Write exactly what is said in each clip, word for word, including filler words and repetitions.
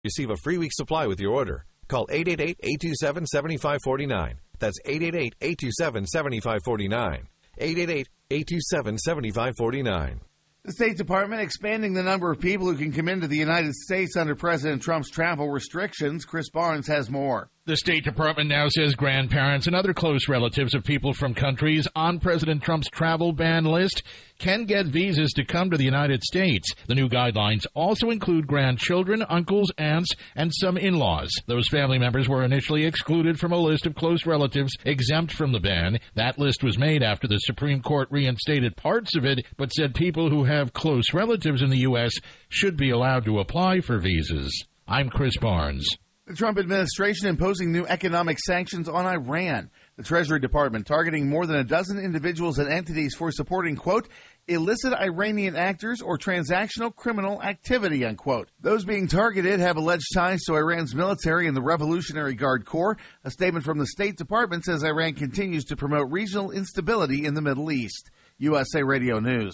Receive a free week supply with your order. Call eight eight eight, eight two seven, seven five four nine. That's eight eight eight, eight two seven, seven five four nine. eight eight eight, eight two seven, seven five four nine. The State Department expanding the number of people who can come into the United States under President Trump's travel restrictions. Chris Barnes has more. The State Department now says grandparents and other close relatives of people from countries on President Trump's travel ban list can get visas to come to the United States. The new guidelines also include grandchildren, uncles, aunts, and some in-laws. Those family members were initially excluded from a list of close relatives exempt from the ban. That list was made after the Supreme Court reinstated parts of it, but said people who have close relatives in the U S should be allowed to apply for visas. I'm Chris Barnes. The Trump administration imposing new economic sanctions on Iran. The Treasury Department targeting more than a dozen individuals and entities for supporting, quote, illicit Iranian actors or transactional criminal activity, unquote. Those being targeted have alleged ties to Iran's military and the Revolutionary Guard Corps. A statement from the State Department says Iran continues to promote regional instability in the Middle East. U S A Radio News.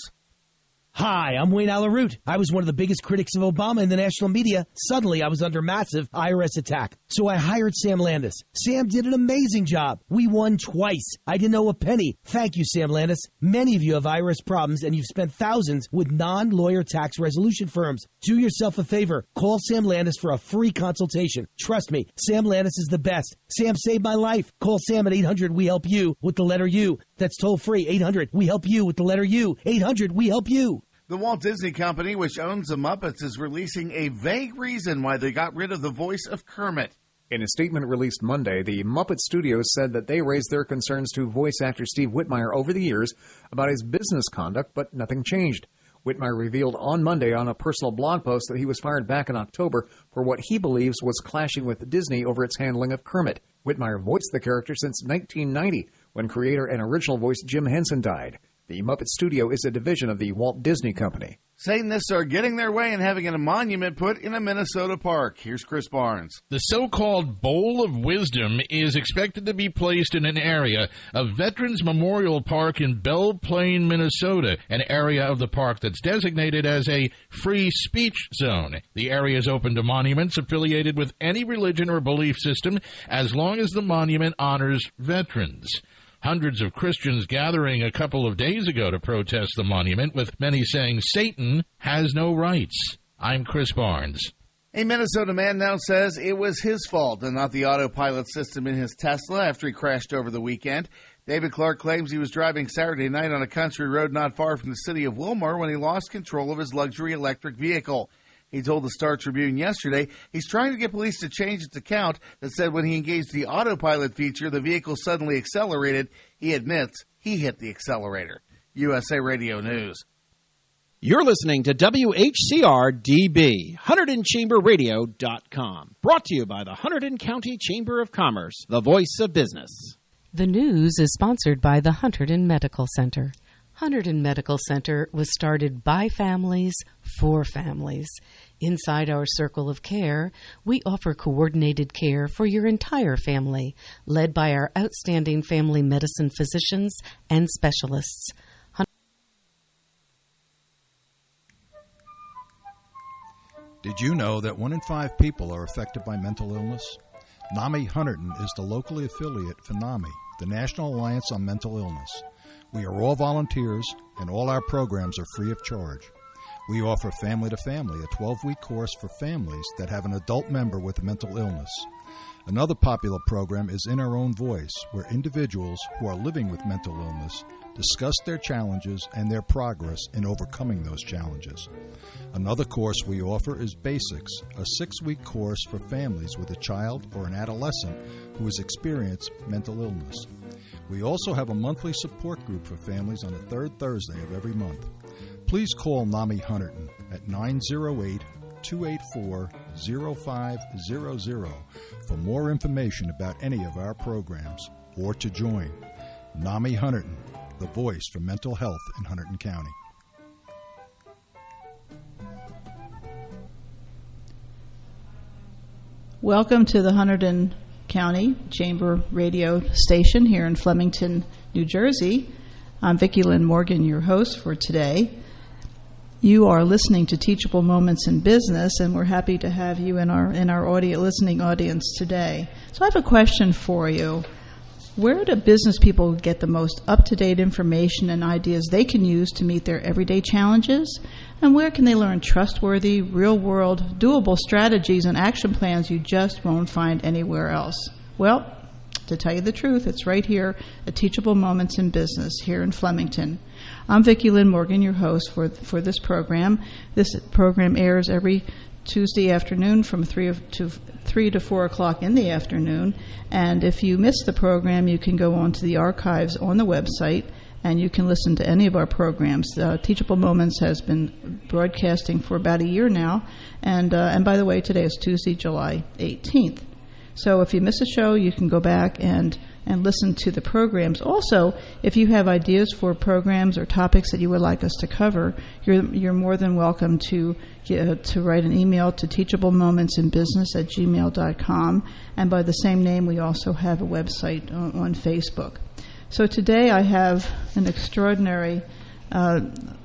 Hi, I'm Wayne Alaroot. I was one of the biggest critics of Obama in the national media. Suddenly, I was under massive I R S attack. So I hired Sam Landis. Sam did an amazing job. We won twice. I didn't owe a penny. Thank you, Sam Landis. Many of you have I R S problems, and you've spent thousands with non-lawyer tax resolution firms. Do yourself a favor. Call Sam Landis for a free consultation. Trust me, Sam Landis is the best. Sam saved my life. Call Sam at eight hundred we help you with the letter U. That's toll free. eight hundred we help you with the letter U. eight hundred we help you. The Walt Disney Company, which owns the Muppets, is releasing a vague reason why they got rid of the voice of Kermit. In a statement released Monday, the Muppet Studios said that they raised their concerns to voice actor Steve Whitmire over the years about his business conduct, but nothing changed. Whitmire revealed on Monday on a personal blog post that he was fired back in October for what he believes was clashing with Disney over its handling of Kermit. Whitmire voiced the character since nineteen ninety, when creator and original voice Jim Henson died. The Muppet Studio is a division of the Walt Disney Company. Satanists are getting their way and having a monument put in a Minnesota park. Here's Chris Barnes. The so-called Bowl of Wisdom is expected to be placed in an area of Veterans Memorial Park in Belle Plaine, Minnesota, an area of the park that's designated as a free speech zone. The area is open to monuments affiliated with any religion or belief system as long as the monument honors veterans. Hundreds of Christians gathering a couple of days ago to protest the monument, with many saying Satan has no rights. I'm Chris Barnes. A Minnesota man now says it was his fault and not the autopilot system in his Tesla after he crashed over the weekend. David Clark claims he was driving Saturday night on a country road not far from the city of Wilmore when he lost control of his luxury electric vehicle. He told the Star Tribune yesterday he's trying to get police to change its account that said when he engaged the autopilot feature, the vehicle suddenly accelerated. He admits he hit the accelerator. U S A Radio News. You're listening to W H C R D B, Hunterdon Chamber Radio dot com. Brought to you by the Hunterdon County Chamber of Commerce, the voice of business. The news is sponsored by the Hunterdon Medical Center. Hunterdon Medical Center was started by families for families. Inside our circle of care, we offer coordinated care for your entire family, led by our outstanding family medicine physicians and specialists. Did you know that one in five people are affected by mental illness? NAMI Hunterdon is the locally affiliate for NAMI, the National Alliance on Mental Illness. We are all volunteers, and all our programs are free of charge. We offer Family to Family, a twelve-week course for families that have an adult member with a mental illness. Another popular program is In Our Own Voice, where individuals who are living with mental illness discuss their challenges and their progress in overcoming those challenges. Another course we offer is Basics, a six-week course for families with a child or an adolescent who has experienced mental illness. We also have a monthly support group for families on the third Thursday of every month. Please call NAMI Hunterdon at nine oh eight, two eight four, oh five hundred for more information about any of our programs or to join. NAMI Hunterdon, the voice for mental health in Hunterdon County. Welcome to the Hunterdon County Chamber radio station here in Flemington, New Jersey. I'm Vicki Lynn Morgan, your host for today. You are listening to Teachable Moments in Business, and we're happy to have you in our in our audio listening audience today. So I have a question for you. Where do business people get the most up-to-date information and ideas they can use to meet their everyday challenges? And where can they learn trustworthy, real-world, doable strategies and action plans you just won't find anywhere else? Well, to tell you the truth, it's right here at Teachable Moments in Business here in Flemington. I'm Vicki Lynn Morgan, your host for for this program. This program airs every Tuesday afternoon from three to three to four o'clock in the afternoon. And if you miss the program, you can go on to the archives on the website, and you can listen to any of our programs. Uh, Teachable Moments has been broadcasting for about a year now, and uh, and by the way, today is Tuesday, July eighteenth. So if you miss a show, you can go back and and listen to the programs. Also, if you have ideas for programs or topics that you would like us to cover, you're you're more than welcome to uh, to write an email to teachablemomentsinbusiness at gmail dot com. And by the same name, we also have a website on, on Facebook. So today I have an extraordinary uh,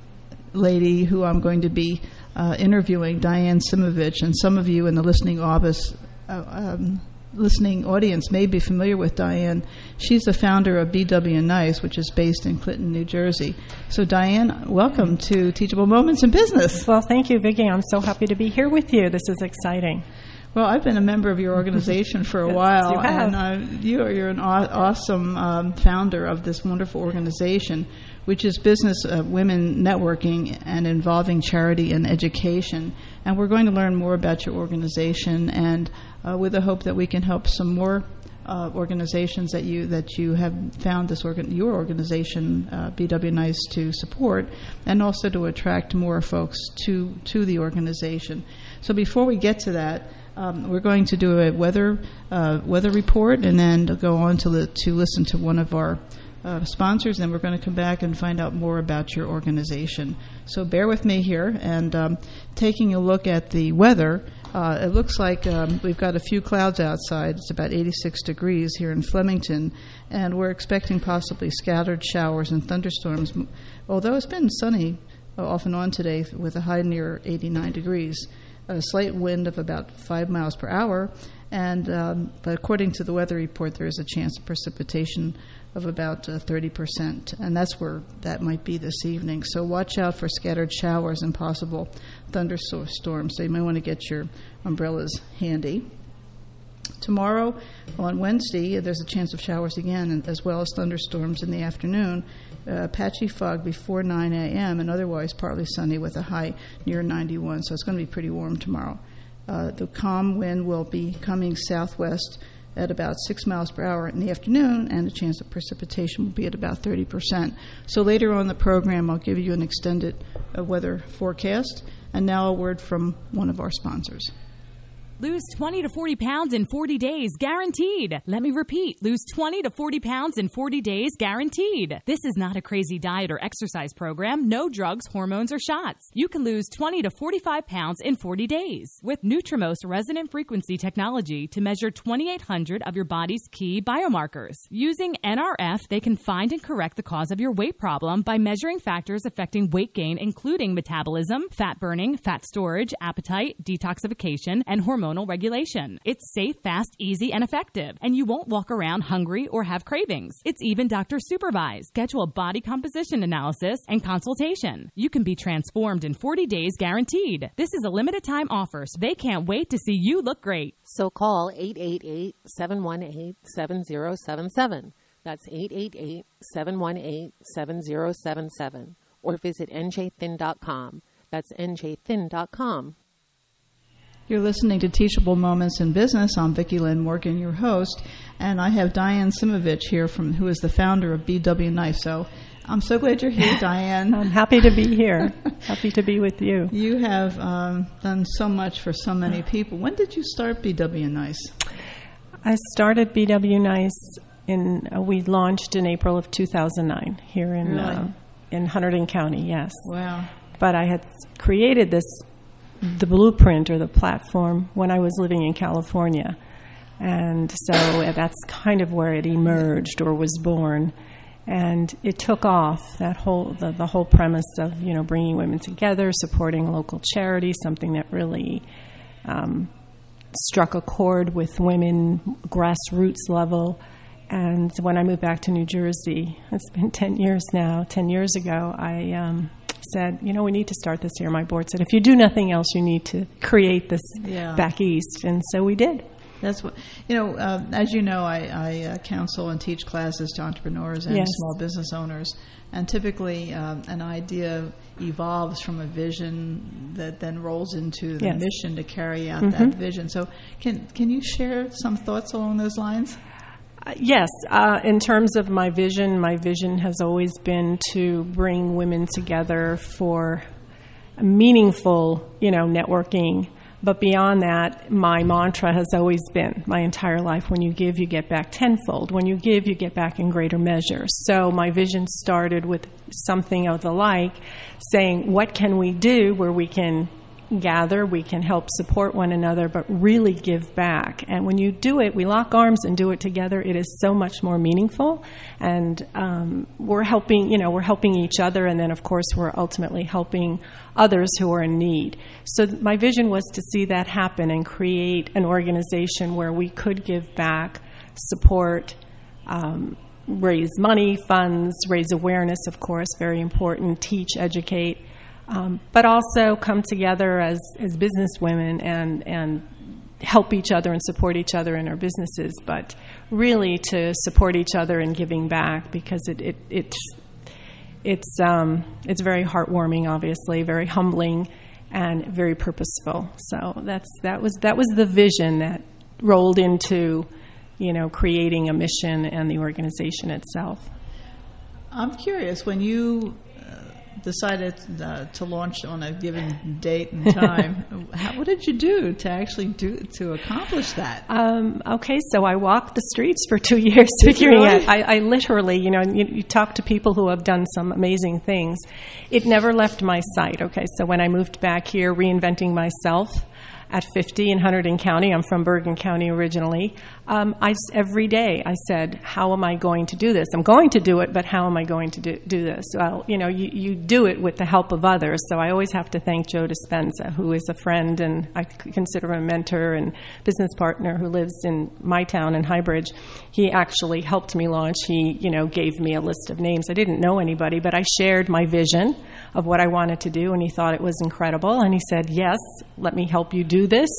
lady who I'm going to be uh, interviewing, Diane Simovich, and some of you in the listening office uh, um, listening audience may be familiar with Diane. She's the founder of B W Nice, which is based in Clinton, New Jersey. So Diane, welcome to Teachable Moments in Business. Well, thank you, Vicki. I'm so happy to be here with you. This is exciting. Well, I've been a member of your organization for a Yes, while, you have. and uh, you are you're an aw- awesome um, founder of this wonderful organization, which is Business uh, Women Networking and involving charity and education. And we're going to learn more about your organization, and uh, with the hope that we can help some more uh, organizations that you that you have found this organ- your organization, uh, B W Nice, to support, and also to attract more folks to to the organization. So before we get to that, Um, we're going to do a weather uh, weather report, and then go on to li- to listen to one of our uh, sponsors, and we're going to come back and find out more about your organization. So bear with me here, and um, taking a look at the weather, uh, it looks like um, we've got a few clouds outside. It's about eighty-six degrees here in Flemington, and we're expecting possibly scattered showers and thunderstorms, although it's been sunny uh, off and on today with a high near eighty-nine degrees. A slight wind of about five miles per hour, and um, but according to the weather report, there is a chance of precipitation of about uh, thirty percent, and that's where that might be this evening. So watch out for scattered showers and possible thunderstorms. So you might want to get your umbrellas handy. Tomorrow, on Wednesday, there's a chance of showers again, as well as thunderstorms in the afternoon. Uh, patchy fog before nine a.m. and otherwise partly sunny with a high near ninety-one, so it's going to be pretty warm tomorrow. Uh, the calm wind will be coming southwest at about six miles per hour in the afternoon, and the chance of precipitation will be at about thirty percent. So later on in the program, I'll give you an extended uh, weather forecast. And now a word from one of our sponsors. Lose twenty to forty pounds in forty days, guaranteed. Let me repeat, lose twenty to forty pounds in forty days, guaranteed. This is not a crazy diet or exercise program. No drugs, hormones, or shots. You can lose twenty to forty-five pounds in forty days with Nutrimost resonant frequency technology to measure twenty-eight hundred of your body's key biomarkers. Using N R F, they can find and correct the cause of your weight problem by measuring factors affecting weight gain, including metabolism, fat burning, fat storage, appetite, detoxification, and hormonal regulation. It's safe, fast, easy, and effective, and you won't walk around hungry or have cravings. It's even doctor supervised. Schedule a body composition analysis and consultation. You can be transformed in forty days, guaranteed. This is a limited time offer, so they can't wait to see you look great. So call eight eight eight, seven one eight, seven zero seven seven. That's eight eight eight, seven one eight, seven zero seven seven. Or visit N J thin dot com. That's N J thin dot com. You're listening to Teachable Moments in Business. I'm Vicki Lynn Morgan, your host, and I have Diane Simovich here, from who is the founder of B W Nice. So I'm so glad you're here, Diane. I'm happy to be here. Happy to be with you. You have um, done so much for so many people. When did you start B W Nice? I started B W Nice in, uh, we launched in April of two thousand nine here in, Really? uh, in Hunterdon County, yes. Wow. But I had created this the blueprint or the platform when I was living in California. And so that's kind of where it emerged or was born. And it took off, that whole the, the whole premise of, you know, bringing women together, supporting local charities, something that really um, struck a chord with women, grassroots level. And when I moved back to New Jersey, it's been ten years now, ten years ago, I um, said, you know, we need to start this here. My board said, if you do nothing else, you need to create this Yeah. back east. And so we did. That's what, you know, uh, as you know, I, I uh, counsel and teach classes to entrepreneurs and Yes. small business owners. And typically um, an idea evolves from a vision that then rolls into the Yes. mission to carry out Mhm. that vision. So can, can you share some thoughts along those lines? Uh, yes, uh, in terms of my vision, my vision has always been to bring women together for meaningful, you know, networking. But beyond that, my mantra has always been, my entire life, when you give, you get back tenfold. When you give, you get back in greater measure. So my vision started with something of the like, saying, what can we do where we can gather, we can help support one another, but really give back. And when you do it, we lock arms and do it together, it is so much more meaningful. And um, we're helping, you know, we're helping each other, and then of course we're ultimately helping others who are in need. So my vision was to see that happen and create an organization where we could give back, support, um, raise money, funds, raise awareness, of course, very important, teach, educate, Um, but also come together as, as business women and, and help each other and support each other in our businesses, but really to support each other in giving back, because it, it, it's, it's, um, it's very heartwarming, obviously, very humbling, and very purposeful. So that's, that was, that was the vision that rolled into, you know, creating a mission and the organization itself. I'm curious, when you decided uh, to launch on a given date and time, how, what did you do to actually do to accomplish that? Um, okay, so I walked the streets for two years Did figuring you really? out. I, I literally, you know, you, you talk to people who have done some amazing things. It never left my sight. Okay, so when I moved back here, reinventing myself at fifty in Hunterdon County, I'm from Bergen County originally, um, I, every day I said, how am I going to do this? I'm going to do it, but how am I going to do, do this? Well, you know, you, you do it with the help of others, so I always have to thank Joe Dispenza, who is a friend, and I consider him a mentor and business partner, who lives in my town in Highbridge. He actually helped me launch. He, you know, gave me a list of names. I didn't know anybody, but I shared my vision of what I wanted to do, and he thought it was incredible, and he said, yes, let me help you do this.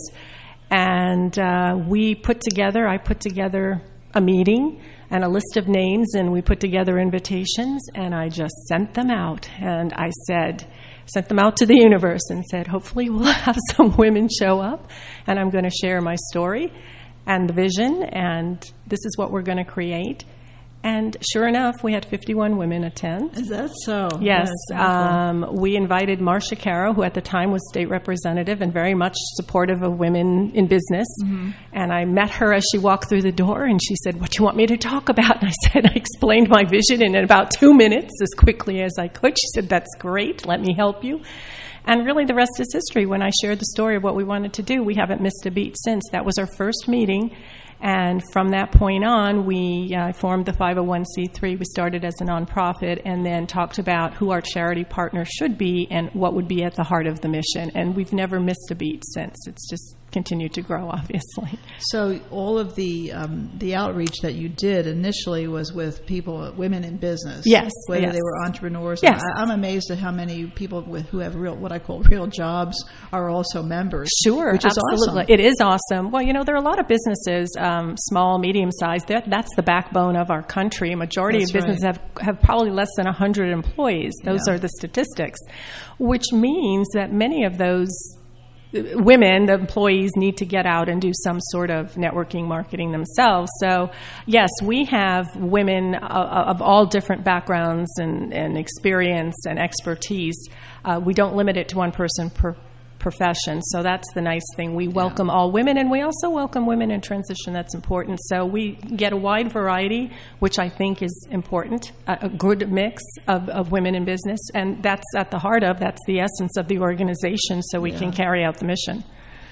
And uh, we put together, I put together a meeting and a list of names, and we put together invitations, and I just sent them out. And I said, sent them out to the universe and said, hopefully we'll have some women show up, and I'm going to share my story and the vision, and this is what we're going to create. And sure enough, we had fifty-one women attend. Is that so? Yes. That's Um, we invited Marcia Caro, who at the time was state representative and very much supportive of women in business. Mm-hmm. And I met her as she walked through the door, and she said, what do you want me to talk about? And I said, I explained my vision in about two minutes, as quickly as I could. She said, that's great. Let me help you. And really the rest is history. When I shared the story of what we wanted to do, we haven't missed a beat since. That was our first meeting. And from that point on, we uh, formed the five oh one c three. We started as a nonprofit and then talked about who our charity partners should be and what would be at the heart of the mission. And we've never missed a beat since. It's just continued to grow, obviously. So all of the um, the outreach that you did initially was with people, women in business. Yes, whether yes. they were entrepreneurs. Yes. I, I'm amazed at how many people with who have real, what I call real jobs, are also members. Sure, which is absolutely. awesome. It is awesome. Well, you know, there are a lot of businesses, um, small, medium-sized. That, that's the backbone of our country. A majority That's of businesses right. have, have probably less than one hundred employees. Those Yeah. are the statistics, which means that many of those women, the employees, need to get out and do some sort of networking marketing themselves. So, yes, we have women uh, of all different backgrounds and, and experience and expertise. Uh, we don't limit it to one person per profession. So that's the nice thing. We welcome all women, and we also welcome women in transition. That's important. So we get a wide variety, which I think is important, a, a good mix of, of women in business. And that's at the heart of, that's the essence of the organization, so we Yeah. can carry out the mission.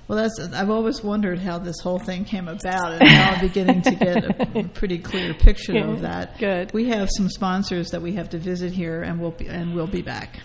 Well, that's. I've always wondered how this whole thing came about, and now I'm beginning to get a pretty clear picture Yeah, of that. good. We have some sponsors that we have to visit here, and we'll be, and we'll be back.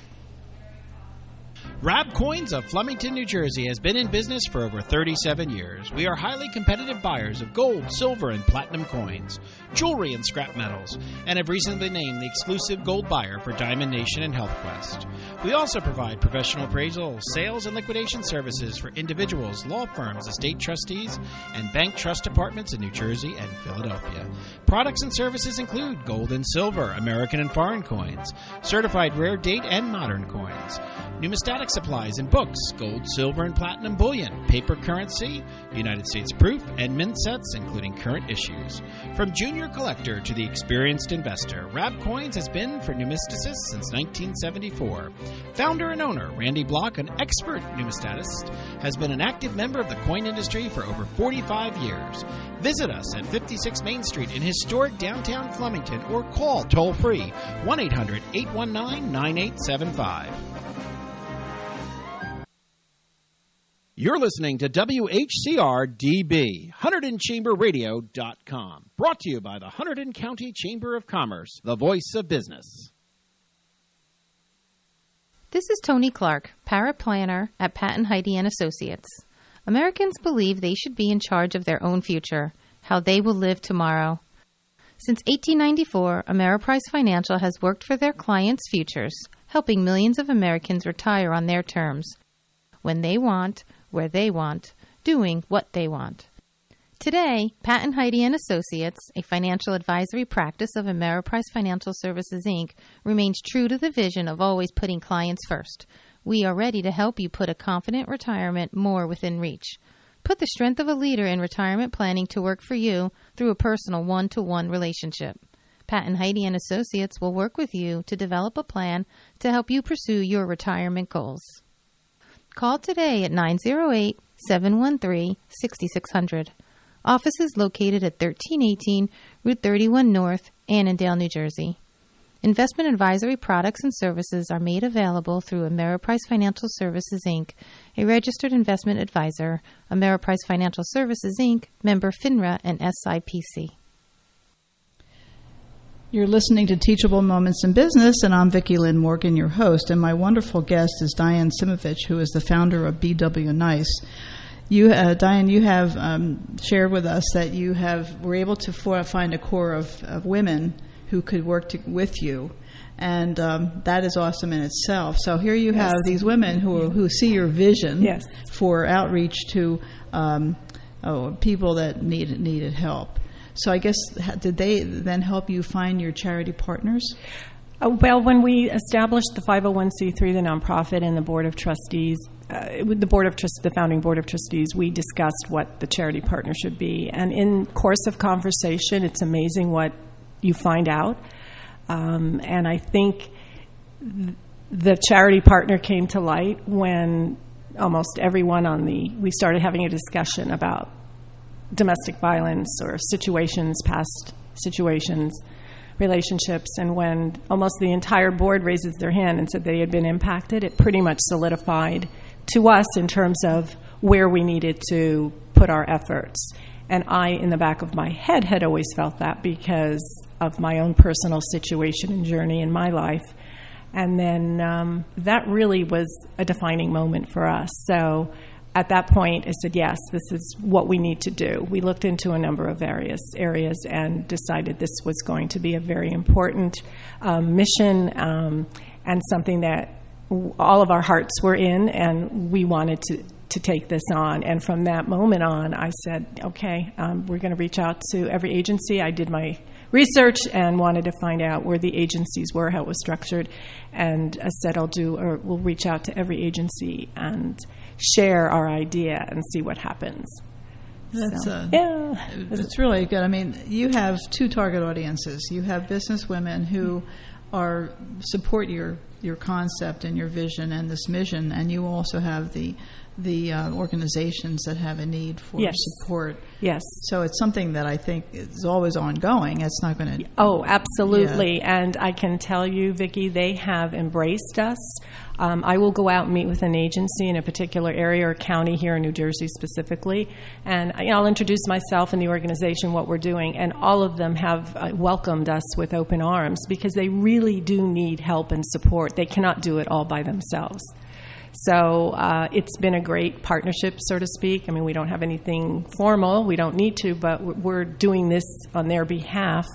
Rab Coins of Flemington, New Jersey has been in business for over thirty-seven years. We are highly competitive buyers of gold, silver, and platinum coins, jewelry, and scrap metals, and have recently been named the exclusive gold buyer for Diamond Nation and HealthQuest. We also provide professional appraisal, sales, and liquidation services for individuals, law firms, estate trustees, and bank trust departments in New Jersey and Philadelphia. Products and services include gold and silver, American and foreign coins, certified rare date and modern coins, numismatic supplies and books, gold, silver, and platinum bullion, paper currency, United States proof, and mint sets, including current issues. From junior collector to the experienced investor, Rab Coins has been for numismaticists since nineteen seventy-four. Founder and owner Randy Block, an expert numismatist, has been an active member of the coin industry for over forty-five years. Visit us at fifty-six Main Street in historic downtown Flemington or call toll-free one eight hundred, eight one nine, nine eight seven five. You're listening to W H C R D B, Hunterdon Chamber Radio dot com. Brought to you by the Hunterdon County Chamber of Commerce, the voice of business. This is Tony Clark, paraplanner at Patton Heidi and Associates. Americans believe they should be in charge of their own future, how they will live tomorrow. Since eighteen ninety-four, Ameriprise Financial has worked for their clients' futures, helping millions of Americans retire on their terms, when they want, where they want, doing what they want. Today, Patton Heidi and Associates, a financial advisory practice of Ameriprise Financial Services, Incorporated, remains true to the vision of always putting clients first. We are ready to help you put a confident retirement more within reach. Put the strength of a leader in retirement planning to work for you through a personal one-to-one relationship. Patton Heidi and Associates will work with you to develop a plan to help you pursue your retirement goals. Call today at nine oh eight, seven one three, six six zero zero. Office is located at thirteen eighteen Route thirty-one North, Annandale, New Jersey. Investment advisory products and services are made available through Ameriprise Financial Services, Incorporated, a registered investment advisor, Ameriprise Financial Services, Incorporated, member FINRA and S I P C. You're listening to Teachable Moments in Business, and I'm Vicki Lynn Morgan, your host, and my wonderful guest is Diane Simovich, who is the founder of B W Nice. You, uh, Diane, you have um, shared with us that you have were able to for, find a core of, of women who could work to, with you, and um, that is awesome in itself. So here you Yes. have these women who are, who see your vision Yes. for outreach to um, oh, people that need needed help. So I guess, did they then help you find your charity partners? Uh, well, when we established the five oh one c three, the nonprofit, and the board of trustees, uh, with the board of trust, the founding board of trustees, we discussed what the charity partner should be. And in course of conversation, it's amazing what you find out. Um, and I think th- the charity partner came to light when almost everyone on the, we started having a discussion about domestic violence or situations, past situations, relationships, and when almost the entire board raises their hand and said they had been impacted, it pretty much solidified to us in terms of where we needed to put our efforts. And I, in the back of my head, had always felt that because of my own personal situation and journey in my life. And then um, that really was a defining moment for us. So at that point, I said, yes, this is what we need to do. We looked into a number of various areas and decided this was going to be a very important um, mission um, and something that w- all of our hearts were in, and we wanted to, to take this on. And from that moment on, I said, okay, um, we're going to reach out to every agency. I did my research and wanted to find out where the agencies were, how it was structured, and I said I'll do, or we'll reach out to every agency and share our idea and see what happens. That's so, uh, yeah, it's really good. I mean, you have two target audiences. You have business women who are support your your concept and your vision and this mission, and you also have the the uh, organizations that have a need for Yes. support. Yes. So it's something that I think is always ongoing. It's not going to. Oh, absolutely. Yeah. And I can tell you, Vicki, they have embraced us. Um, I will go out and meet with an agency in a particular area or county here in New Jersey specifically, and you know, I'll introduce myself and the organization, what we're doing, and all of them have uh, welcomed us with open arms because they really do need help and support. They cannot do it all by themselves. So uh, it's been a great partnership, so to speak. I mean, we don't have anything formal. We don't need to, but we're doing this on their behalf.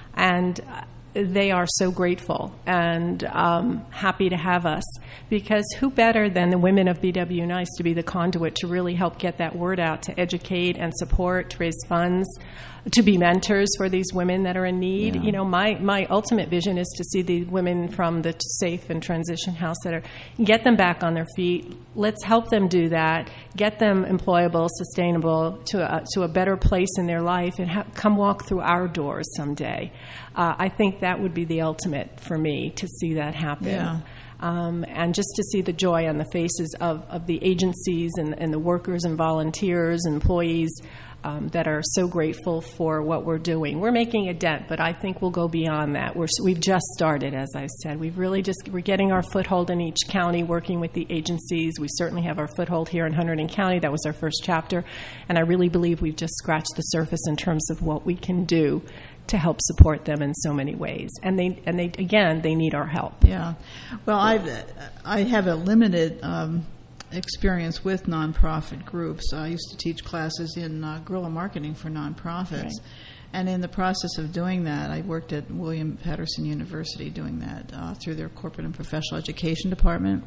And they are so grateful and um, happy to have us, because who better than the women of B W Nice to be the conduit to really help get that word out, to educate and support, to raise funds, to be mentors for these women that are in need. Yeah. You know, my, my ultimate vision is to see the women from the Safe and Transition House that are, get them back on their feet. Let's help them do that, get them employable, sustainable, to a, to a better place in their life, and ha- come walk through our doors someday. Uh, I think that would be the ultimate for me, to see that happen. Yeah. Um, and just to see the joy on the faces of, of the agencies and, and the workers and volunteers and employees um, that are so grateful for what we're doing. We're making a dent, but I think we'll go beyond that. We're, we've just started, as I said. We've really just, we're getting our foothold in each county, working with the agencies. We certainly have our foothold here in Hunterdon County. That was our first chapter. And I really believe we've just scratched the surface in terms of what we can do to help support them in so many ways. And they, and they, again, they need our help. Yeah. Well, I I have a limited um, experience with nonprofit groups. I used to teach classes in uh, guerrilla marketing for nonprofits. Right. And in the process of doing that, I worked at William Patterson University doing that uh, through their corporate and professional education department.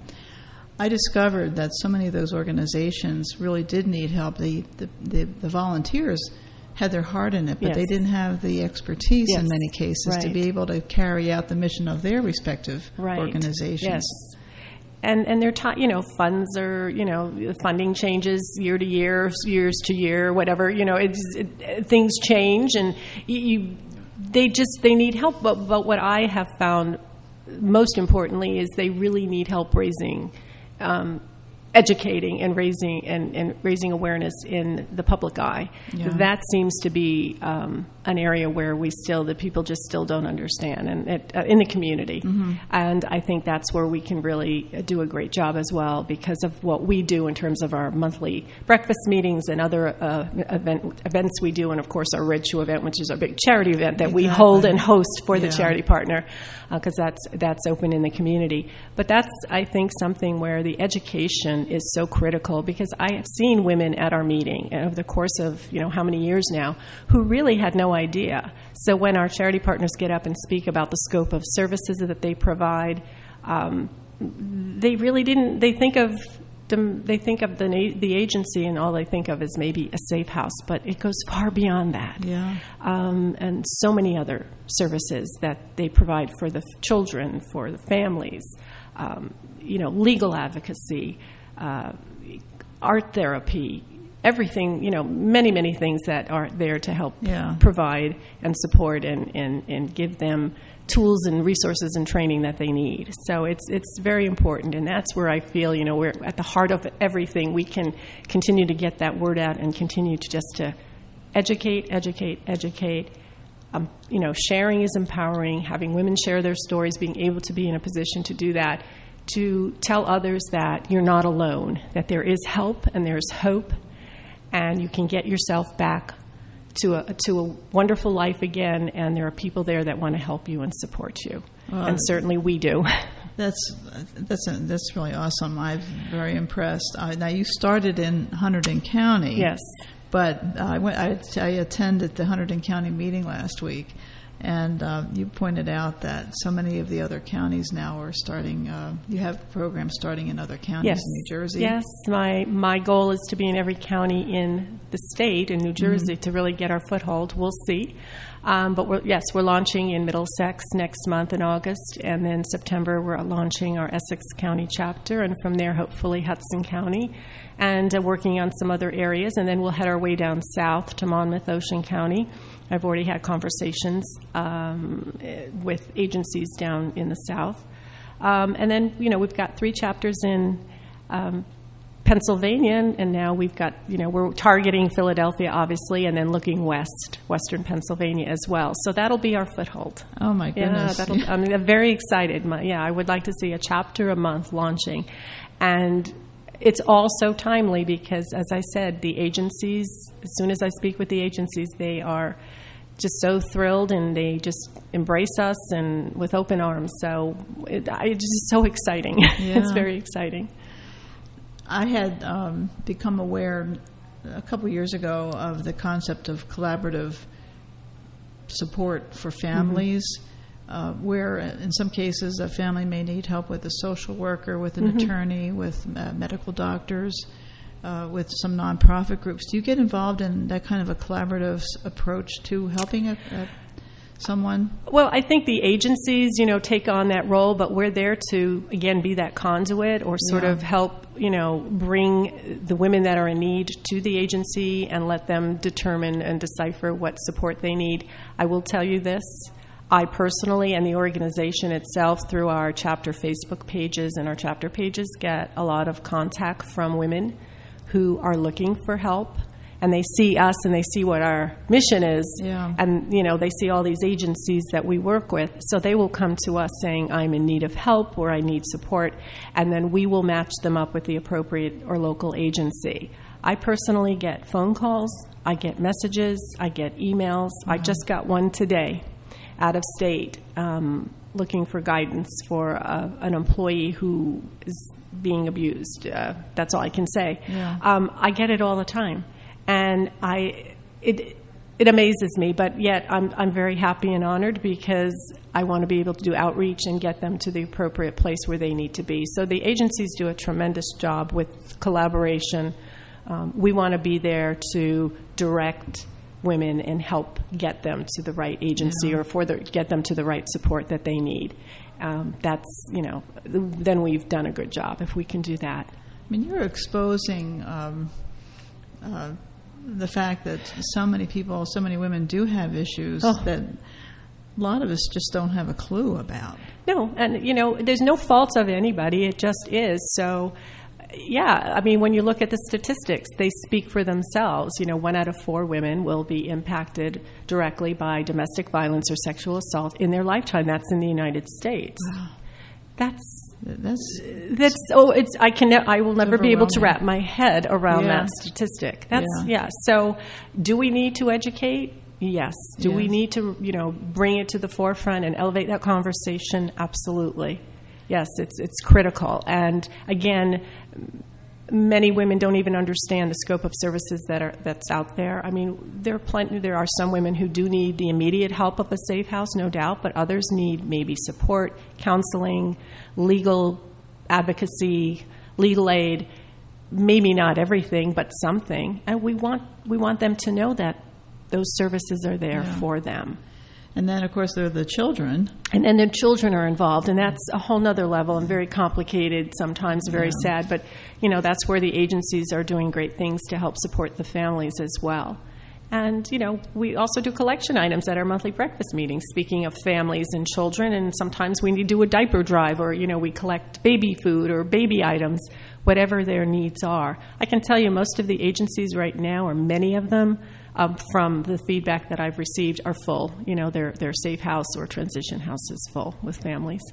I discovered that so many of those organizations really did need help. The, the, the, the volunteers had their heart in it, but yes. they didn't have the expertise yes. in many cases right. to be able to carry out the mission of their respective right. organizations. Yes. And and they're taught, you know, funds are, you know, funding changes year to year, years to year, whatever, you know, it's, it, things change, and you, you, they just, they need help. But, but what I have found most importantly is they really need help raising um, educating and raising and, and raising awareness in the public eye. Yeah. That seems to be um, an area where we still, the people just still don't understand, and it, uh, in the community. Mm-hmm. And I think that's where we can really do a great job as well, because of what we do in terms of our monthly breakfast meetings and other uh, event, events we do, and of course our Red Shoe event, which is our big charity event that exactly. we hold and host for yeah. the charity partner, because uh, that's that's open in the community. But that's, I think, something where the education is so critical, because I have seen women at our meeting over the course of, you know, how many years now, who really had no idea. So when our charity partners get up and speak about the scope of services that they provide, um, they really didn't, they think of them, they think of the the agency, and all they think of is maybe a safe house, but it goes far beyond that. Yeah. Um, and so many other services that they provide for the children, for the families, um, you know, legal advocacy, uh, art therapy, everything, you know, many, many things that are there to help yeah. provide and support and, and, and give them tools and resources and training that they need. So it's it's very important, and that's where I feel, you know, we're at the heart of everything. We can continue to get that word out and continue to just to educate, educate, educate. Um, you know, sharing is empowering, having women share their stories, being able to be in a position to do that, to tell others that you're not alone, that there is help and there's hope, and you can get yourself back to a to a wonderful life again, and there are people there that want to help you and support you. Well, and certainly we do. That's that's a, that's really awesome. I'm very impressed. Uh, now, you started in Hunterdon County. Yes. But uh, I, went, I, I attended the Hunterdon County meeting last week, and uh, you pointed out that so many of the other counties now are starting, uh, you have programs starting in other counties yes. in New Jersey. Yes, my my goal is to be in every county in the state, in New Jersey, mm-hmm. to really get our foothold. We'll see. Um, but we're, yes, we're launching in Middlesex next month in August, and then September we're launching our Essex County chapter, and from there hopefully Hudson County, and uh, working on some other areas, and then we'll head our way down south to Monmouth, Ocean County. I've already had conversations um, with agencies down in the south. Um, and then, you know, we've got three chapters in um, Pennsylvania, and, and now we've got, you know, we're targeting Philadelphia, obviously, and then looking west, western Pennsylvania as well. So that'll be our foothold. Oh, my goodness. Yeah, that'll, I'm very excited. My, yeah, I would like to see a chapter a month launching. And it's all so timely because, as I said, the agencies, as soon as I speak with the agencies, they are just so thrilled and they just embrace us and with open arms. So it, it's just so exciting. Yeah. It's very exciting. I had um, become aware a couple years ago of the concept of collaborative support for families, mm-hmm. uh, where in some cases a family may need help with a social worker, with an mm-hmm. attorney, with uh, medical doctors, uh, with some nonprofit groups. Do you get involved in that kind of a collaborative approach to helping a, a someone? Well, I think the agencies, you know, take on that role, but we're there to, again, be that conduit or sort Yeah. of help, you know, bring the women that are in need to the agency and let them determine and decipher what support they need. I will tell you this. I personally and the organization itself, through our chapter Facebook pages and our chapter pages, get a lot of contact from women who are looking for help. And they see us and they see what our mission is. Yeah. And, you know, they see all these agencies that we work with. So they will come to us saying, I'm in need of help or I need support. And then we will match them up with the appropriate or local agency. I personally get phone calls. I get messages. I get emails. Mm-hmm. I just got one today out of state um, looking for guidance for uh, an employee who is being abused. Uh, that's all I can say. Yeah. Um, I get it all the time. And I, it, it amazes me, but yet I'm, I'm very happy and honored because I want to be able to do outreach and get them to the appropriate place where they need to be. So the agencies do a tremendous job with collaboration. Um, we want to be there to direct women and help get them to the right agency Yeah. or for the, get them to the right support that they need. Um, that's, you know, then we've done a good job if we can do that. I mean, you're exposing um, uh, the fact that so many people, so many women do have issues Oh. that a lot of us just don't have a clue about. No, and, you know, there's no fault of anybody. It just is. So, yeah, I mean, when you look at the statistics, they speak for themselves. You know, one out of four women will be impacted directly by domestic violence or sexual assault in their lifetime. That's in the United States. Wow. That's That's that's oh, it's I can ne- I will never be able to overwhelming. wrap my head around Yeah. that statistic. That's Yeah. yeah. So, do we need to educate? Yes. Do we Yes. need to, you know, bring it to the forefront and elevate that conversation? Absolutely. Yes, it's it's critical. And again, many women don't even understand the scope of services that are that's out there. I mean, there are plenty. There are some women who do need the immediate help of a safe house, no doubt, but others need maybe support, counseling, legal advocacy, legal aid. Maybe not everything, but something. And we want we want them to know that those services are there Yeah. for them. And then, of course, there are the children. And then the children are involved, and that's a whole nother level and very complicated, sometimes very Yeah. sad. But, you know, that's where the agencies are doing great things to help support the families as well. And, you know, we also do collection items at our monthly breakfast meetings, speaking of families and children. And sometimes we need to do a diaper drive or, you know, we collect baby food or baby items, whatever their needs are. I can tell you most of the agencies right now, or many of them, Um, from the feedback that I've received, are full. You know, their their safe house or transition house is full with families.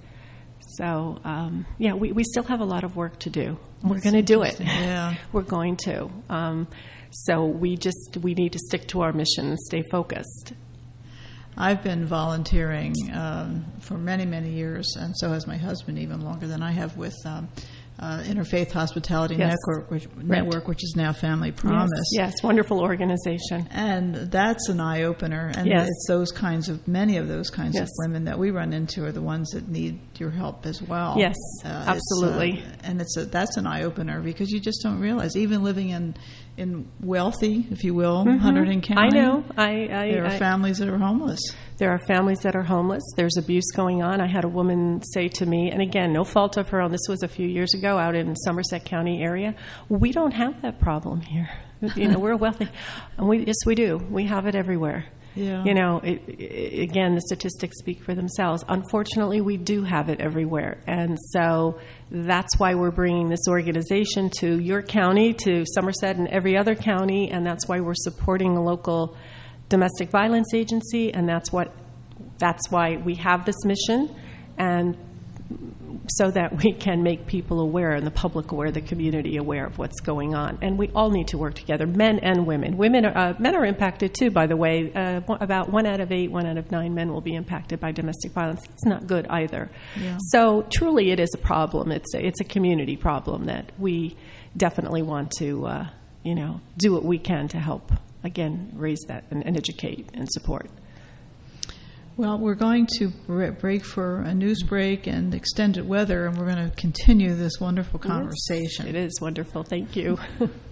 So, um, yeah, we, we still have a lot of work to do. We're That's going to do it. interesting. Yeah. We're going to. Um, so we just we need to stick to our mission and stay focused. I've been volunteering um, for many, many years, and so has my husband, even longer than I have, with um, uh, Interfaith Hospitality Yes. Network, which, Right. Network, which is now Family Promise. Yes, yes, wonderful organization. And that's an eye-opener. And Yes. it's those kinds of, many of those kinds Yes. of women that we run into are the ones that need your help as well. Yes, Uh, it's, absolutely. uh, and it's a, that's an eye-opener because you just don't realize, even living in, in wealthy, if you will, Mhm. Hunterdon County. I know. I, I, There are I, families that are homeless. There are families that are homeless. There's abuse going on. I had a woman say to me, and again, no fault of her own, this was a few years ago out in Somerset County area. We don't have that problem here. You know, we're wealthy. And we, yes, we do. We have it everywhere. Yeah. You know, it, it, again, the statistics speak for themselves. Unfortunately, we do have it everywhere. And so that's why we're bringing this organization to your county, to Somerset and every other county, and that's why we're supporting a local domestic violence agency, and that's what that's why we have this mission, and so that we can make people aware and the public aware, the community aware of what's going on. And we all need to work together, men and women. Women, are, uh, men are impacted too, by the way. Uh, about one out of eight, one out of nine men will be impacted by domestic violence. It's not good either. Yeah. So truly it is a problem. It's a, it's a community problem that we definitely want to, uh, you know, do what we can to help, again, raise that and, and educate and support. Well, we're going to break for a news break and extended weather, and we're going to continue this wonderful conversation. Yes, it is wonderful. Thank you.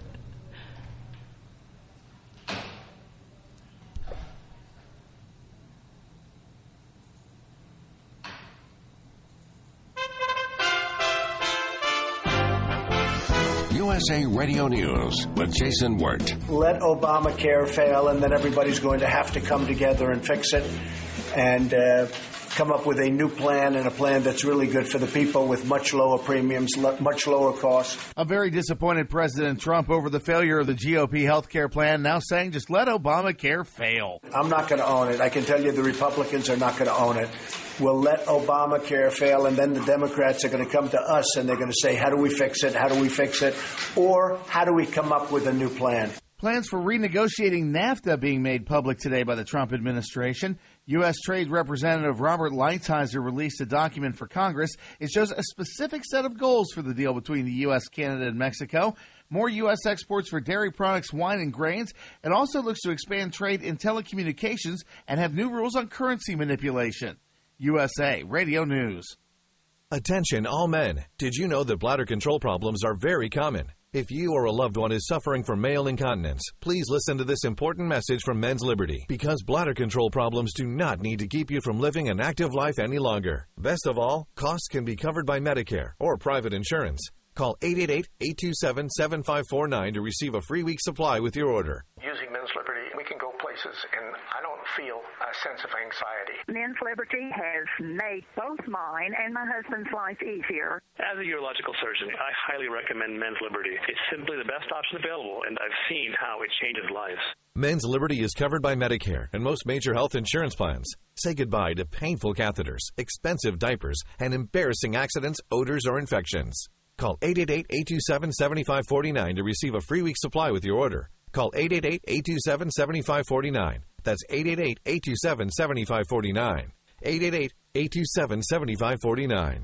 U S A Radio News with Jason Wirt. Let Obamacare fail, and then everybody's going to have to come together and fix it and uh, come up with a new plan, and a plan that's really good for the people with much lower premiums, lo- much lower costs. A very disappointed President Trump over the failure of the G O P health care plan, now saying just let Obamacare fail. I'm not going to own it. I can tell you the Republicans are not going to own it. We'll let Obamacare fail, and then the Democrats are going to come to us and they're going to say, how do we fix it? How do we fix it? Or how do we come up with a new plan? Plans for renegotiating NAFTA being made public today by the Trump administration. U S. Trade Representative Robert Lighthizer released a document for Congress. It shows a specific set of goals for the deal between the U S, Canada, and Mexico. More U S exports for dairy products, wine, and grains. It also looks to expand trade in telecommunications and have new rules on currency manipulation. U S A Radio News. Attention all men. Did you know that bladder control problems are very common? If you or a loved one is suffering from male incontinence, please listen to this important message from Men's Liberty, because bladder control problems do not need to keep you from living an active life any longer. Best of all, costs can be covered by Medicare or private insurance. Call eight eight eight, eight two seven, seven five four nine to receive a free week supply with your order. Using Men's Liberty, we can go places, and I don't feel a sense of anxiety. Men's Liberty has made both mine and my husband's life easier. As a urological surgeon, I highly recommend Men's Liberty. It's simply the best option available, and I've seen how it changes lives. Men's Liberty is covered by Medicare and most major health insurance plans. Say goodbye to painful catheters, expensive diapers, and embarrassing accidents, odors, or infections. Call eight eight eight, eight two seven, seven five four nine to receive a free week supply with your order. Call eight eight eight, eight two seven, seven five four nine. That's eight eight eight, eight two seven, seven five four nine. eight eight eight, eight two seven, seven five four nine.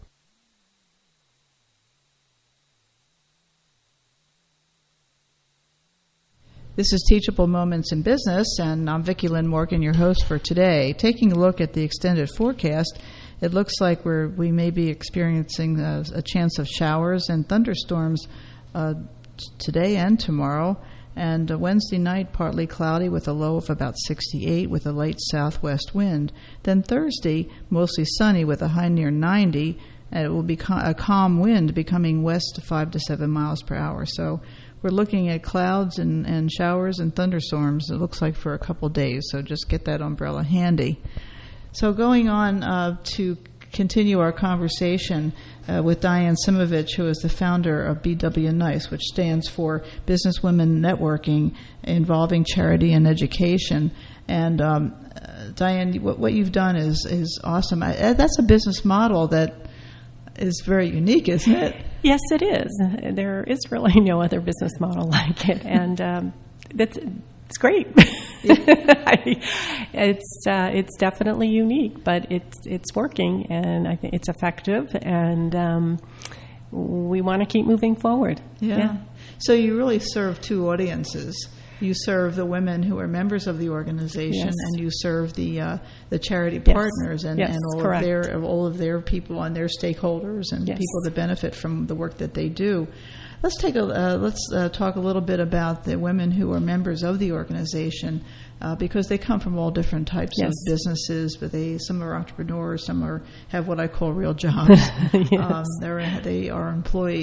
This is Teachable Moments in Business, and I'm Vicki Lynn Morgan, your host for today. Taking a look at the extended forecast, it looks like we're, we may be experiencing a, a chance of showers and thunderstorms uh, t- today and tomorrow. And uh, Wednesday night, partly cloudy with a low of about sixty-eight with a light southwest wind. Then Thursday, mostly sunny with a high near ninety, and it will be ca- a calm wind becoming west to five to seven miles per hour. So we're looking at clouds and, and showers and thunderstorms, it looks like, for a couple days. So just get that umbrella handy. So going on uh, to continue our conversation uh, with Diane Simovich, who is the founder of B W Nice, which stands for Businesswomen Networking Involving Charity and Education. And um, uh, Diane, what, what you've done is, is awesome. I, that's a business model that is very unique, isn't it? Yes, it is. There is really no other business model like it, and um, that's it's great. it's uh, it's definitely unique, but it's it's working, and I think it's effective, and um, we want to keep moving forward. Yeah. yeah. So you really serve two audiences. You serve the women who are members of the organization, yes. and you serve the uh, the charity yes. partners and, yes, and all correct. of their all of their people and their stakeholders and yes. people that benefit from the work that they do. Let's take a uh, let's uh, talk a little bit about the women who are members of the organization, uh, because they come from all different types yes. of businesses. But they some are entrepreneurs, some are have what I call real jobs. yes. um, they're they are employees.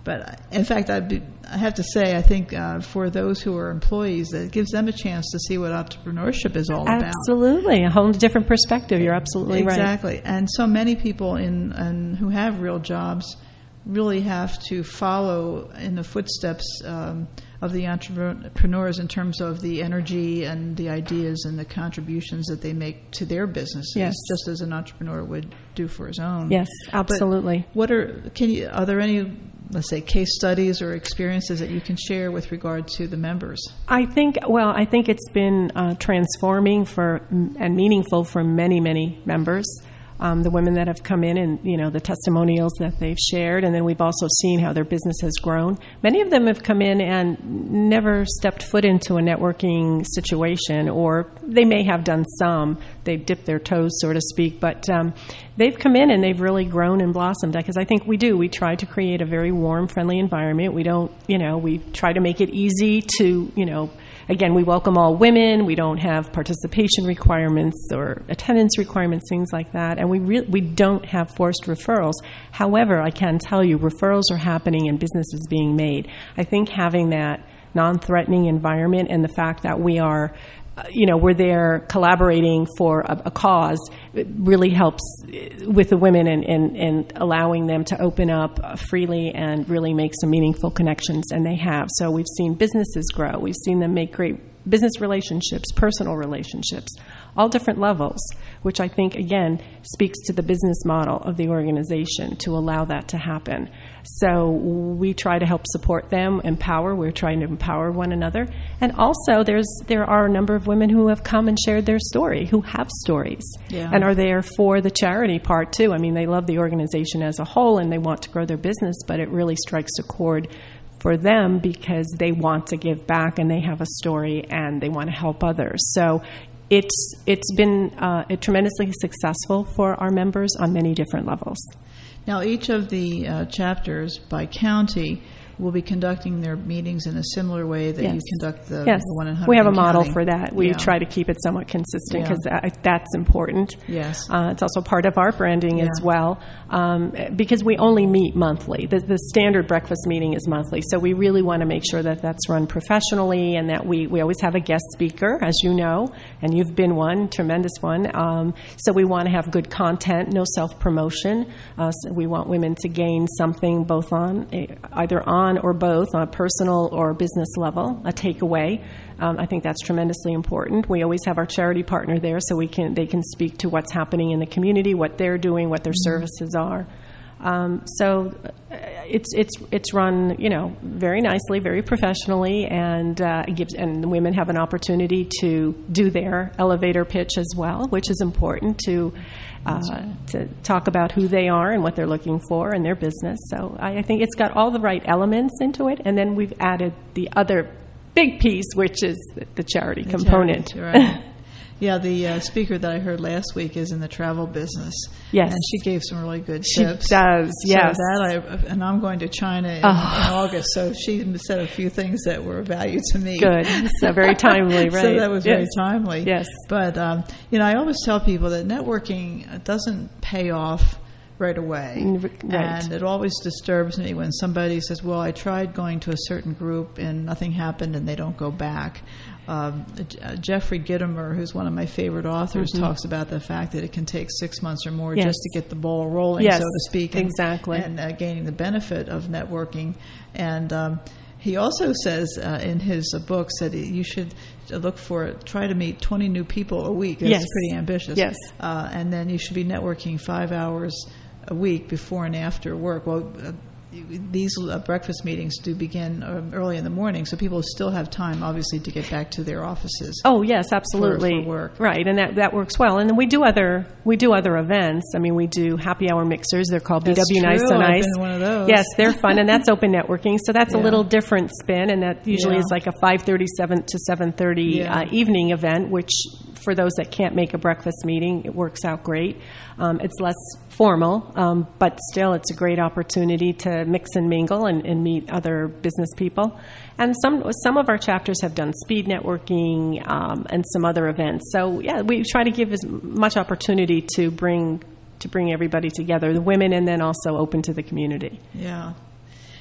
But in fact, I'd be, I have to say, I think uh, for those who are employees, it gives them a chance to see what entrepreneurship is all about. Absolutely, a whole different perspective. You're absolutely exactly. right. Exactly, and so many people in and who have real jobs really have to follow in the footsteps um, of the entrepreneurs in terms of the energy and the ideas and the contributions that they make to their businesses, yes. just as an entrepreneur would do for his own. Yes, absolutely. But what are can you? Are there any, let's say, case studies or experiences that you can share with regard to the members? I think, well, I think it's been uh, transforming for and meaningful for many, many members. Um, the women that have come in and, you know, the testimonials that they've shared, and then we've also seen how their business has grown. Many of them have come in and never stepped foot into a networking situation, or they may have done some. They've dipped their toes, so to speak, but um, they've come in and they've really grown and blossomed, because I think we do. We try to create a very warm, friendly environment. We don't, you know, we try to make it easy to, you know, again, we welcome all women. We don't have participation requirements or attendance requirements, things like that. And we re- we don't have forced referrals. However, I can tell you referrals are happening and business is being made. I think having that non-threatening environment and the fact that we are, uh, you know, we're there collaborating for a, a cause, it really helps with the women and, and, and allowing them to open up uh, freely and really make some meaningful connections, and they have. So we've seen businesses grow. We've seen them make great business relationships, personal relationships, all different levels, which I think, again, speaks to the business model of the organization to allow that to happen. So we try to help support them, empower. We're trying to empower one another. And also there's there are a number of women who have come and shared their story, who have stories, yeah. and are there for the charity part too. I mean, they love the organization as a whole and they want to grow their business, but it really strikes a chord for them because they want to give back and they have a story and they want to help others. So it's it's been uh, tremendously successful for our members on many different levels. Now, each of the uh, chapters by county will be conducting their meetings in a similar way that yes. you conduct the, yes. the one in Hunterdon We have a model County. for that. We yeah. try to keep it somewhat consistent because yeah. that, that's important. Yes. Uh, it's also part of our branding yeah. as well um, because we only meet monthly. The, the standard breakfast meeting is monthly, so we really want to make sure that that's run professionally and that we, we always have a guest speaker, as you know, and you've been one, tremendous one. Um, so we want to have good content, no self-promotion. Uh, so we want women to gain something both on, either on or both, on a personal or business level, a takeaway. Um, I think that's tremendously important. We always have our charity partner there so we can they can speak to what's happening in the community, what they're doing, what their mm-hmm. services are. Um, so it's it's it's run, you know, very nicely, very professionally, and uh, it gives and women have an opportunity to do their elevator pitch as well, which is important to uh, right. to talk about who they are and what they're looking for in their business. So I, I think it's got all the right elements into it, and then we've added the other big piece, which is the, the charity the component. Charity, right. Yeah, the uh, speaker that I heard last week is in the travel business. Yes. And she gave some really good she tips. She does, yes. So that I, and I'm going to China in, oh. in August, so she said a few things that were of value to me. Good. So very timely, right? So that was yes. very timely. Yes. But, um, you know, I always tell people that networking doesn't pay off right away. Right. And it always disturbs me when somebody says, well, I tried going to a certain group and nothing happened and they don't go back. Um, uh, Jeffrey Gitomer, who's one of my favorite authors, mm-hmm. talks about the fact that it can take six months or more yes. just to get the ball rolling, yes. so to speak. And, exactly. And uh, gaining the benefit of networking. And um, he also says uh, in his uh, books that you should look for, try to meet twenty new people a week. That's yes. pretty ambitious. Yes. Uh, and then you should be networking five hours a week before and after work. Well, uh, these uh, breakfast meetings do begin uh, early in the morning, so people still have time, obviously, to get back to their offices. Oh yes, absolutely. For, for work, right, and that, that works well. And then we do other we do other events. I mean, we do happy hour mixers. They're called that's B W true. Nice so I've Nice. Been one of those. Yes, they're fun, and that's open networking. So that's yeah. a little different spin, and that usually yeah. is like a five thirty seven to seven thirty yeah. uh, evening event, which for those that can't make a breakfast meeting, it works out great. Um, it's less formal, um, but still it's a great opportunity to mix and mingle and, and meet other business people. And some some of our chapters have done speed networking um, and some other events. So yeah, we try to give as much opportunity to bring to bring everybody together, the women, and then also open to the community. Yeah.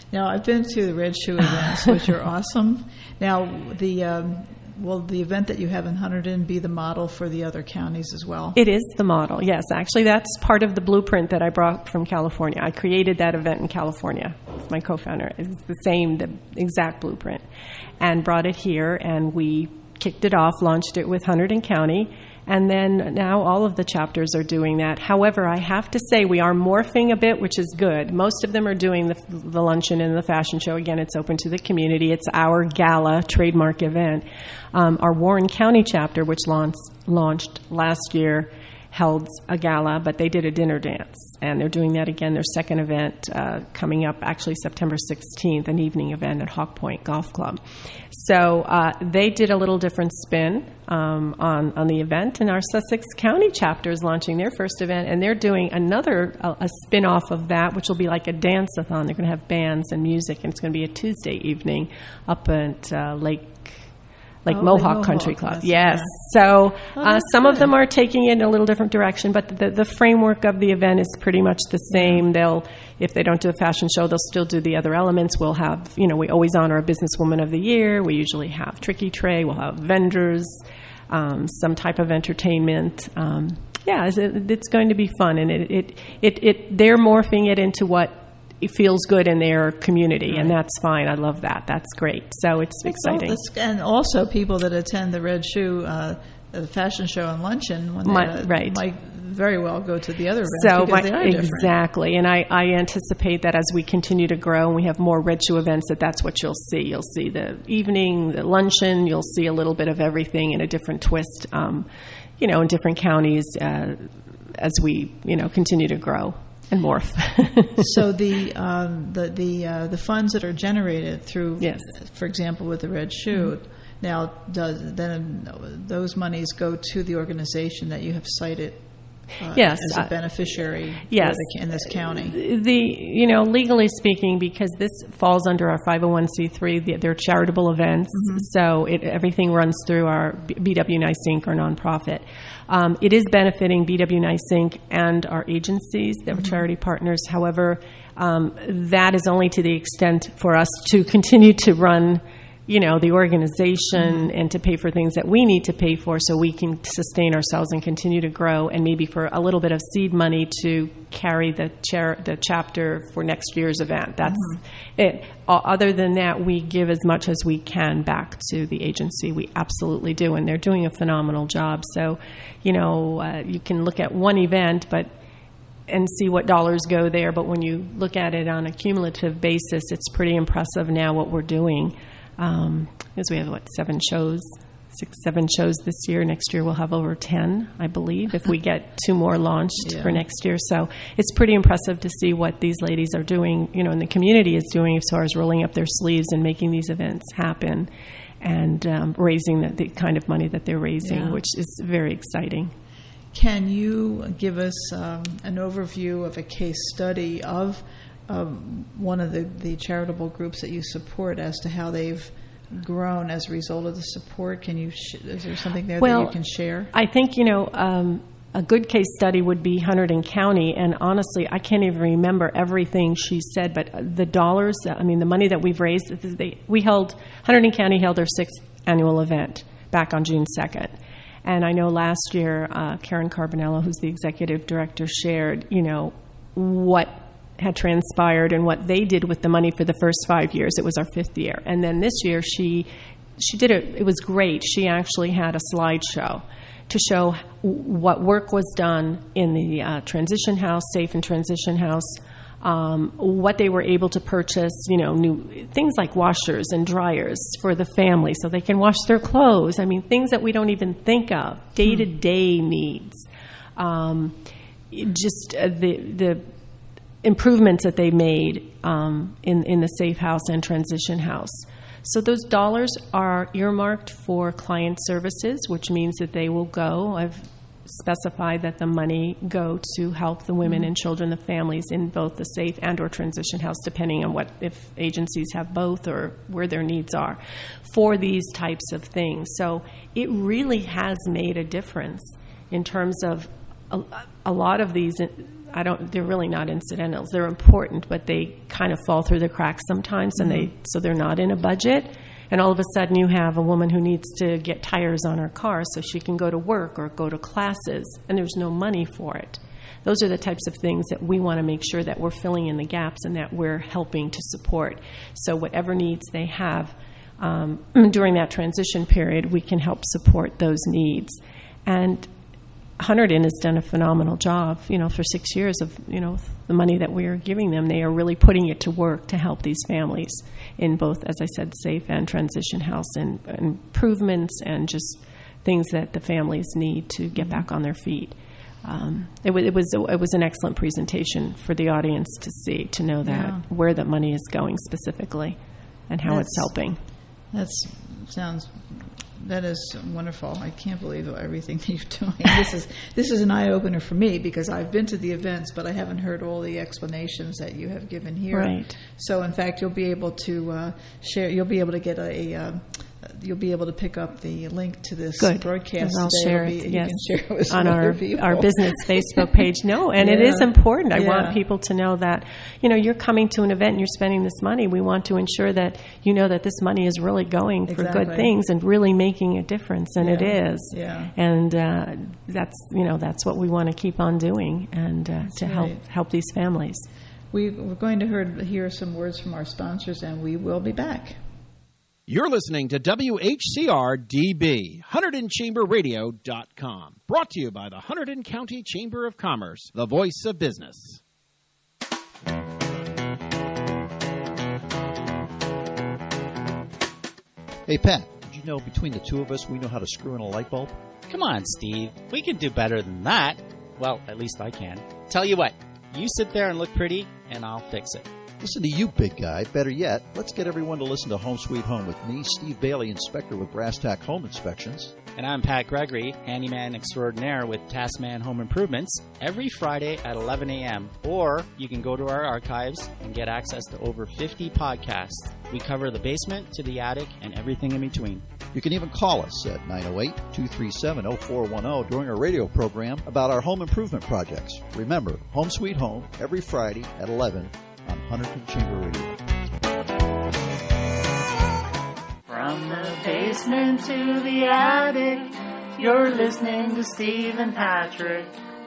Now, I've been to the Red Shoe events, which are awesome. Now, the um, will the event that you have in Hunterdon be the model for the other counties as well? It is the model, yes. Actually, that's part of the blueprint that I brought from California. I created that event in California with my co-founder. It's the same, the exact blueprint, and brought it here, and we kicked it off, launched it with Hunterdon County, and then now all of the chapters are doing that. However, I have to say we are morphing a bit, which is good. Most of them are doing the, the luncheon and the fashion show. Again, it's open to the community. It's our gala trademark event. Um, our Warren County chapter, which launched, launched last year, held a gala, but they did a dinner dance. And they're doing that again, their second event uh, coming up actually September sixteenth, an evening event at Hawk Point Golf Club. So uh, they did a little different spin um, on, on the event, and our Sussex County chapter is launching their first event, and they're doing another, a, a spin-off of that, which will be like a dance-a-thon. They're going to have bands and music, and it's going to be a Tuesday evening up at uh, Lake Like oh, Mohawk, Mohawk Country Club. Yes. Yes. So Oh, uh, that's some of good. them are taking it in a little different direction, but the, the framework of the event is pretty much the same. They'll, if they don't do a fashion show, they'll still do the other elements. We'll have, you know, we always honor a businesswoman of the year. We usually have Tricky Tray. We'll have vendors, um, some type of entertainment. Um, yeah, it's, it's going to be fun, and it, it, it, it they're morphing it into what it feels good in their community, and that's fine. I love that. That's great. So it's That's exciting. all this- and also people that attend the Red Shoe uh, the fashion show and luncheon when they, Might- uh, right. might very well go to the other events So because my- they are different. exactly, and I, I anticipate that as we continue to grow and we have more Red Shoe events, that that's what you'll see. You'll see the evening, the luncheon. You'll see a little bit of everything in a different twist, um, you know, in different counties uh, as we, you know, continue to grow and morph. So the um, the the uh, the funds that are generated through, Yes. for example, with the Red Shoe, Mhm. now does then those monies go to the organization that you have cited uh, Yes, as a uh, beneficiary yes. for the, in this county? The, you know, legally speaking, because this falls under our five oh one c three, the- they're charitable events, so it, everything runs through our B- B W Nice Incorporated, our nonprofit. Um, it is benefiting B W Nice Incorporated and our agencies that were charity partners. However, um, that is only to the extent for us to continue to run, you know, the organization and to pay for things that we need to pay for so we can sustain ourselves and continue to grow, and maybe for a little bit of seed money to carry the chair, the chapter for next year's event. That's it. O- Other than that, we give as much as we can back to the agency. We absolutely do, and they're doing a phenomenal job. So, you know, uh, you can look at one event, but and see what dollars go there. But when you look at it on a cumulative basis, it's pretty impressive now what we're doing. Um, because we have, what, seven shows, six, seven shows this year. Next year we'll have over ten, I believe, if we get two more launched Yeah. for next year. So it's pretty impressive to see what these ladies are doing, you know, and the community is doing as far as rolling up their sleeves and making these events happen and um, raising the, the kind of money that they're raising, Yeah. which is very exciting. Can you give us um, an overview of a case study of um, one of the, the charitable groups that you support as to how they've grown as a result of the support? Can you? Sh- is there something there Well, that you can share? I think, you know, um, a good case study would be Hunterdon County, and honestly, I can't even remember everything she said, but the dollars, I mean, the money that we've raised, they, we held, Hunterdon County held their sixth annual event back on June second. And I know last year, uh, Karen Carbonello, who's the executive director, shared, you know, what had transpired and what they did with the money for the first five years. It was our fifth year. And then this year, she she did it. It was great. She actually had a slideshow to show what work was done in the uh, transition house, safe and transition house, um, what they were able to purchase, you know, new things like washers and dryers for the family so they can wash their clothes. I mean, things that we don't even think of, day-to-day needs. Um, just uh, the the improvements that they made um, in, in the safe house and transition house. So those dollars are earmarked for client services, which means that they will go. I've specified that the money go to help the women and children, the families in both the safe and or transition house, depending on what, if agencies have both or where their needs are for these types of things. So it really has made a difference in terms of a, a lot of these I don't, they're really not incidentals. They're important, but they kind of fall through the cracks sometimes, and Mm-hmm. they so they're not in a budget. And all of a sudden you have a woman who needs to get tires on her car so she can go to work or go to classes, and there's no money for it. Those are the types of things that we want to make sure that we're filling in the gaps and that we're helping to support. So whatever needs they have um, during that transition period, we can help support those needs. And Hunterdon has done a phenomenal job, you know, for six years of, you know, the money that we are giving them. They are really putting it to work to help these families in both, as I said, safe and transition house and, and improvements and just things that the families need to get back on their feet. Um, it, w- it was it was an excellent presentation for the audience to see, to know that Yeah. where the money is going specifically and how That's- it's helping. That sounds. That is wonderful. I can't believe everything that you're doing. This is this is an eye opener for me because I've been to the events, but I haven't heard all the explanations that you have given here. Right. So, in fact, you'll be able to uh, share. You'll be able to get a. a uh, you'll be able to pick up the link to this Good. broadcast. And I'll today. share It'll it, be- yes, you can share it with on some our other people. our business Facebook page. No, and it Yeah. is important. I Yeah. want people to know that, you know, you're coming to an event and you're spending this money. We want to ensure that you know that this money is really going for Exactly. good things and really making a difference, and it Yeah. is. Yeah. And uh, that's, you know, that's what we want to keep on doing and uh, to help right. help these families. We, we're going to hear, hear some words from our sponsors, and we will be back. You're listening to W H C R D B, Hunterdon Chamber Radio dot com. Brought to you by the Hunterdon County Chamber of Commerce, the voice of business. Hey, Pat, did you know between the two of us we know how to screw in a light bulb? Come on, Steve. We can do better than that. Well, at least I can. Tell you what, you sit there and look pretty, and I'll fix it. Listen to you, big guy. Better yet, let's get everyone to listen to Home Sweet Home with me, Steve Bailey, inspector with Brass Tack Home Inspections. And I'm Pat Gregory, handyman extraordinaire with Taskman Home Improvements, every Friday at eleven a.m. Or you can go to our archives and get access to over fifty podcasts. We cover the basement to the attic and everything in between. You can even call us at nine oh eight, two three seven, oh four one oh during our radio program about our home improvement projects. Remember, Home Sweet Home, every Friday at eleven on Hunterdon Chamber Radio. From the basement to the attic, you're listening to Steve and Patrick.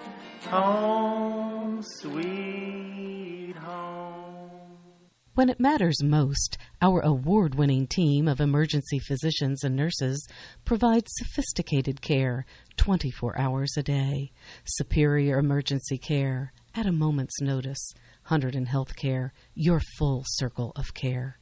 Home Sweet Home. When it matters most, our award-winning team of emergency physicians and nurses provides sophisticated care twenty-four hours a day. Superior emergency care at a moment's notice. Hunterdon Healthcare, your full circle of care.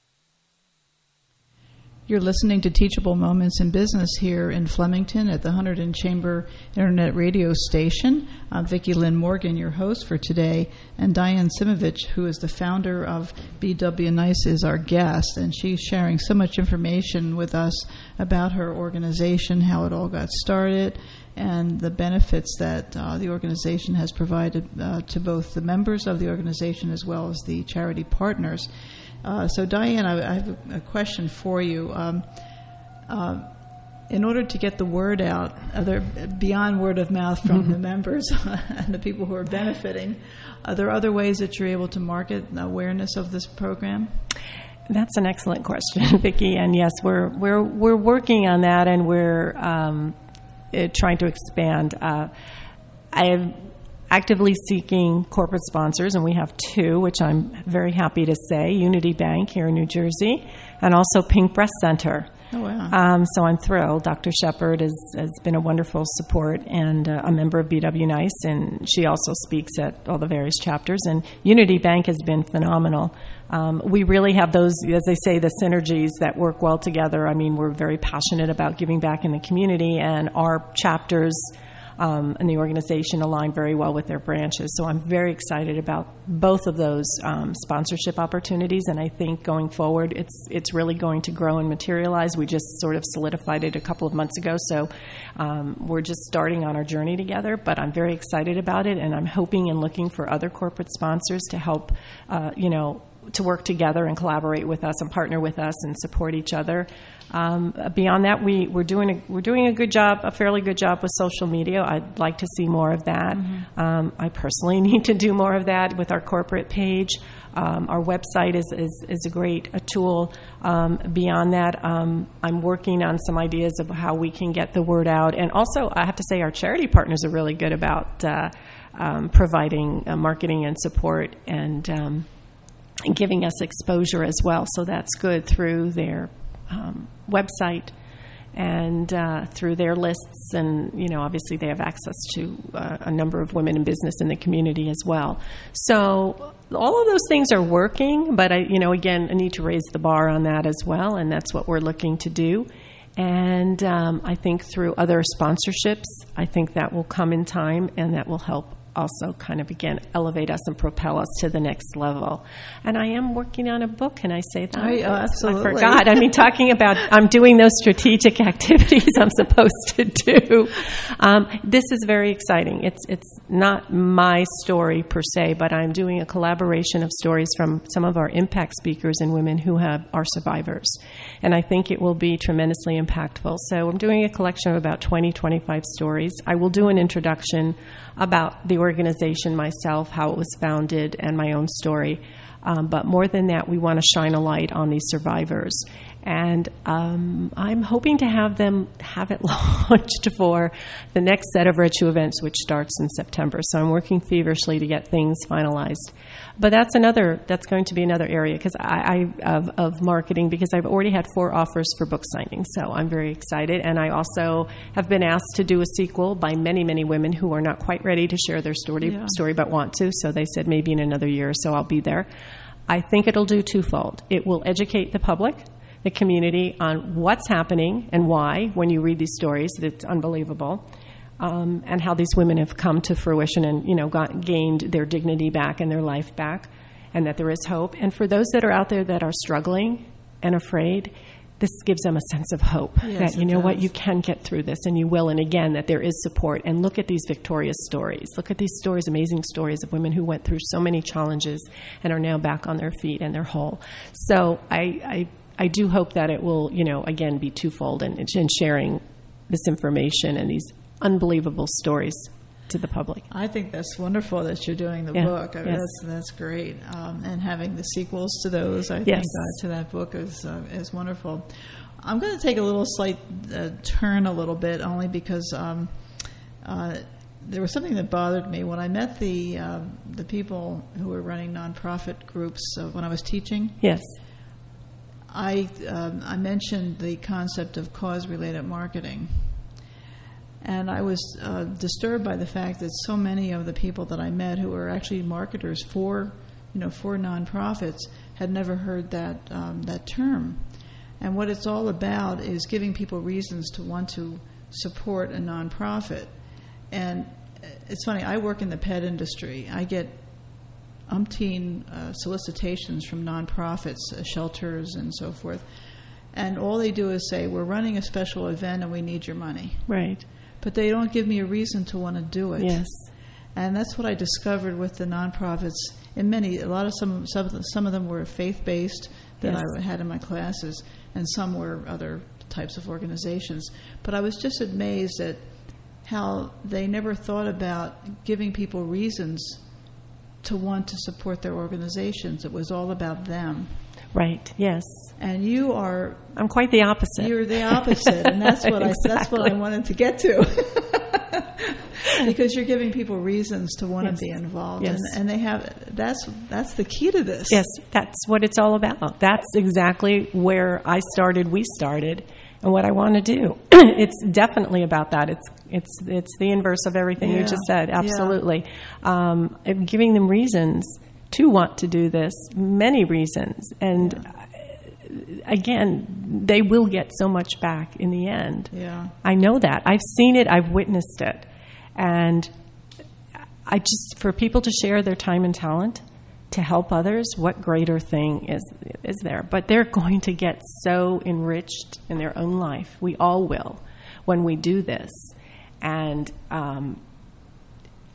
You're listening to Teachable Moments in Business here in Flemington at the Hunterdon Chamber Internet Radio Station. I'm Vicki Lynn Morgan, your host for today, and Diane Simovich, who is the founder of B W Nice, is our guest, and she's sharing so much information with us about her organization, how it all got started, and the benefits that uh, the organization has provided uh, to both the members of the organization as well as the charity partners. Uh, so, Diane, I, I have a question for you. Um, uh, in order to get the word out, other, beyond word of mouth from the members and the people who are benefiting, are there other ways that you're able to market awareness of this program? That's an excellent question, Vicki. And yes, we're we're we're working on that, and we're um, uh, trying to expand. Uh, I have. Actively seeking corporate sponsors, and we have two, which I'm very happy to say, Unity Bank here in New Jersey, and also Pink Breast Center. Oh, wow. Um, so I'm thrilled. Doctor Shepard has, has been a wonderful support and uh, a member of B W Nice, and she also speaks at all the various chapters, and Unity Bank has been phenomenal. Um, we really have those, as they say, the synergies that work well together. I mean, we're very passionate about giving back in the community, and our chapters Um, and the organization align very well with their branches. So I'm very excited about both of those um, sponsorship opportunities, and I think going forward it's it's really going to grow and materialize. We just sort of solidified it a couple of months ago, so um, we're just starting on our journey together, but I'm very excited about it, and I'm hoping and looking for other corporate sponsors to help, uh, you know, to work together and collaborate with us and partner with us and support each other. Um, beyond that, we, we're doing a, we're doing a good job, a fairly good job with social media. I'd like to see more of that. Mm-hmm. Um, I personally need to do more of that with our corporate page. Um, our website is, is, is a great a tool. Um, beyond that, um, I'm working on some ideas of how we can get the word out. And also, I have to say, our charity partners are really good about uh, um, providing uh, marketing and support and, um, and giving us exposure as well. So that's good through their um, website and uh, through their lists. And, you know, obviously they have access to uh, a number of women in business in the community as well. So all of those things are working, but, I, you know, again, I need to raise the bar on that as well, and that's what we're looking to do. And um, I think through other sponsorships, I think that will come in time, and that will help also kind of, again, elevate us and propel us to the next level. And I am working on a book. Can I say that? I, uh, absolutely. I forgot. I mean, talking about, I'm doing those strategic activities I'm supposed to do. Um, this is very exciting. It's it's not my story per se, but I'm doing a collaboration of stories from some of our impact speakers and women who have are survivors. And I think it will be tremendously impactful. So I'm doing a collection of about twenty, twenty-five stories. I will do an introduction about the organization myself, how it was founded, and my own story. Um, but more than that, we want to shine a light on these survivors. And um, I'm hoping to have them have it launched for the next set of Red Shoe events, which starts in September. So I'm working feverishly to get things finalized. But that's another. That's going to be another area because I, I of, of marketing because I've already had four offers for book signing. So I'm very excited. And I also have been asked to do a sequel by many, many women who are not quite ready to share their story, yeah. story but want to. So they said maybe in another year or so I'll be there. I think it'll do twofold. It will educate the public, the community, on what's happening and why when you read these stories. It's unbelievable. Um, and how these women have come to fruition and, you know, got, gained their dignity back and their life back, and that there is hope. And for those that are out there that are struggling and afraid, this gives them a sense of hope yes, that, you know does. what, you can get through this, and you will. And again, that there is support. And look at these victorious stories. Look at these stories, amazing stories of women who went through so many challenges and are now back on their feet and they're whole. So I, I, I do hope that it will, you know, again, be twofold in, in sharing this information and these unbelievable stories to the public. I think that's wonderful that you're doing the yeah. book. I mean, yes. That's that's great, um, and having the sequels to those, I yes. think, uh, to that book is uh, is wonderful. I'm going to take a little slight uh, turn a little bit, only because um, uh, there was something that bothered me when I met the uh, the people who were running nonprofit groups uh, when I was teaching. Yes. I um, I mentioned the concept of cause-related marketing. And I was uh, disturbed by the fact that so many of the people that I met who were actually marketers for, you know, for nonprofits had never heard that um, that term. And what it's all about is giving people reasons to want to support a nonprofit. And it's funny, I work in the pet industry. I get umpteen uh, solicitations from nonprofits, uh, shelters, and so forth. And all they do is say, we're running a special event and we need your money. Right. But they don't give me a reason to want to do it. Yes. And that's what I discovered with the nonprofits. In many, a lot of some, some of, the, some of them were faith-based that yes. I had in my classes, and some were other types of organizations. But I was just amazed at how they never thought about giving people reasons to want to support their organizations. It was all about them. Right. Yes. And you are. I'm quite the opposite. You're the opposite, and that's what exactly. I. That's what I wanted to get to. Because you're giving people reasons to want yes. to be involved, yes. and, and they have. That's that's the key to this. Yes, that's what it's all about. That's exactly where I started. We started, and what I want to do. It's definitely about that. It's it's it's the inverse of everything yeah. you just said. Absolutely, yeah. um, giving them reasons to want to do this, many reasons, and yeah. again, they will get so much back in the end. Yeah, I know that. I've seen it. I've witnessed it, and I just for people to share their time and talent to help others, what greater thing is is there? But they're going to get so enriched in their own life. We all will when we do this, and um,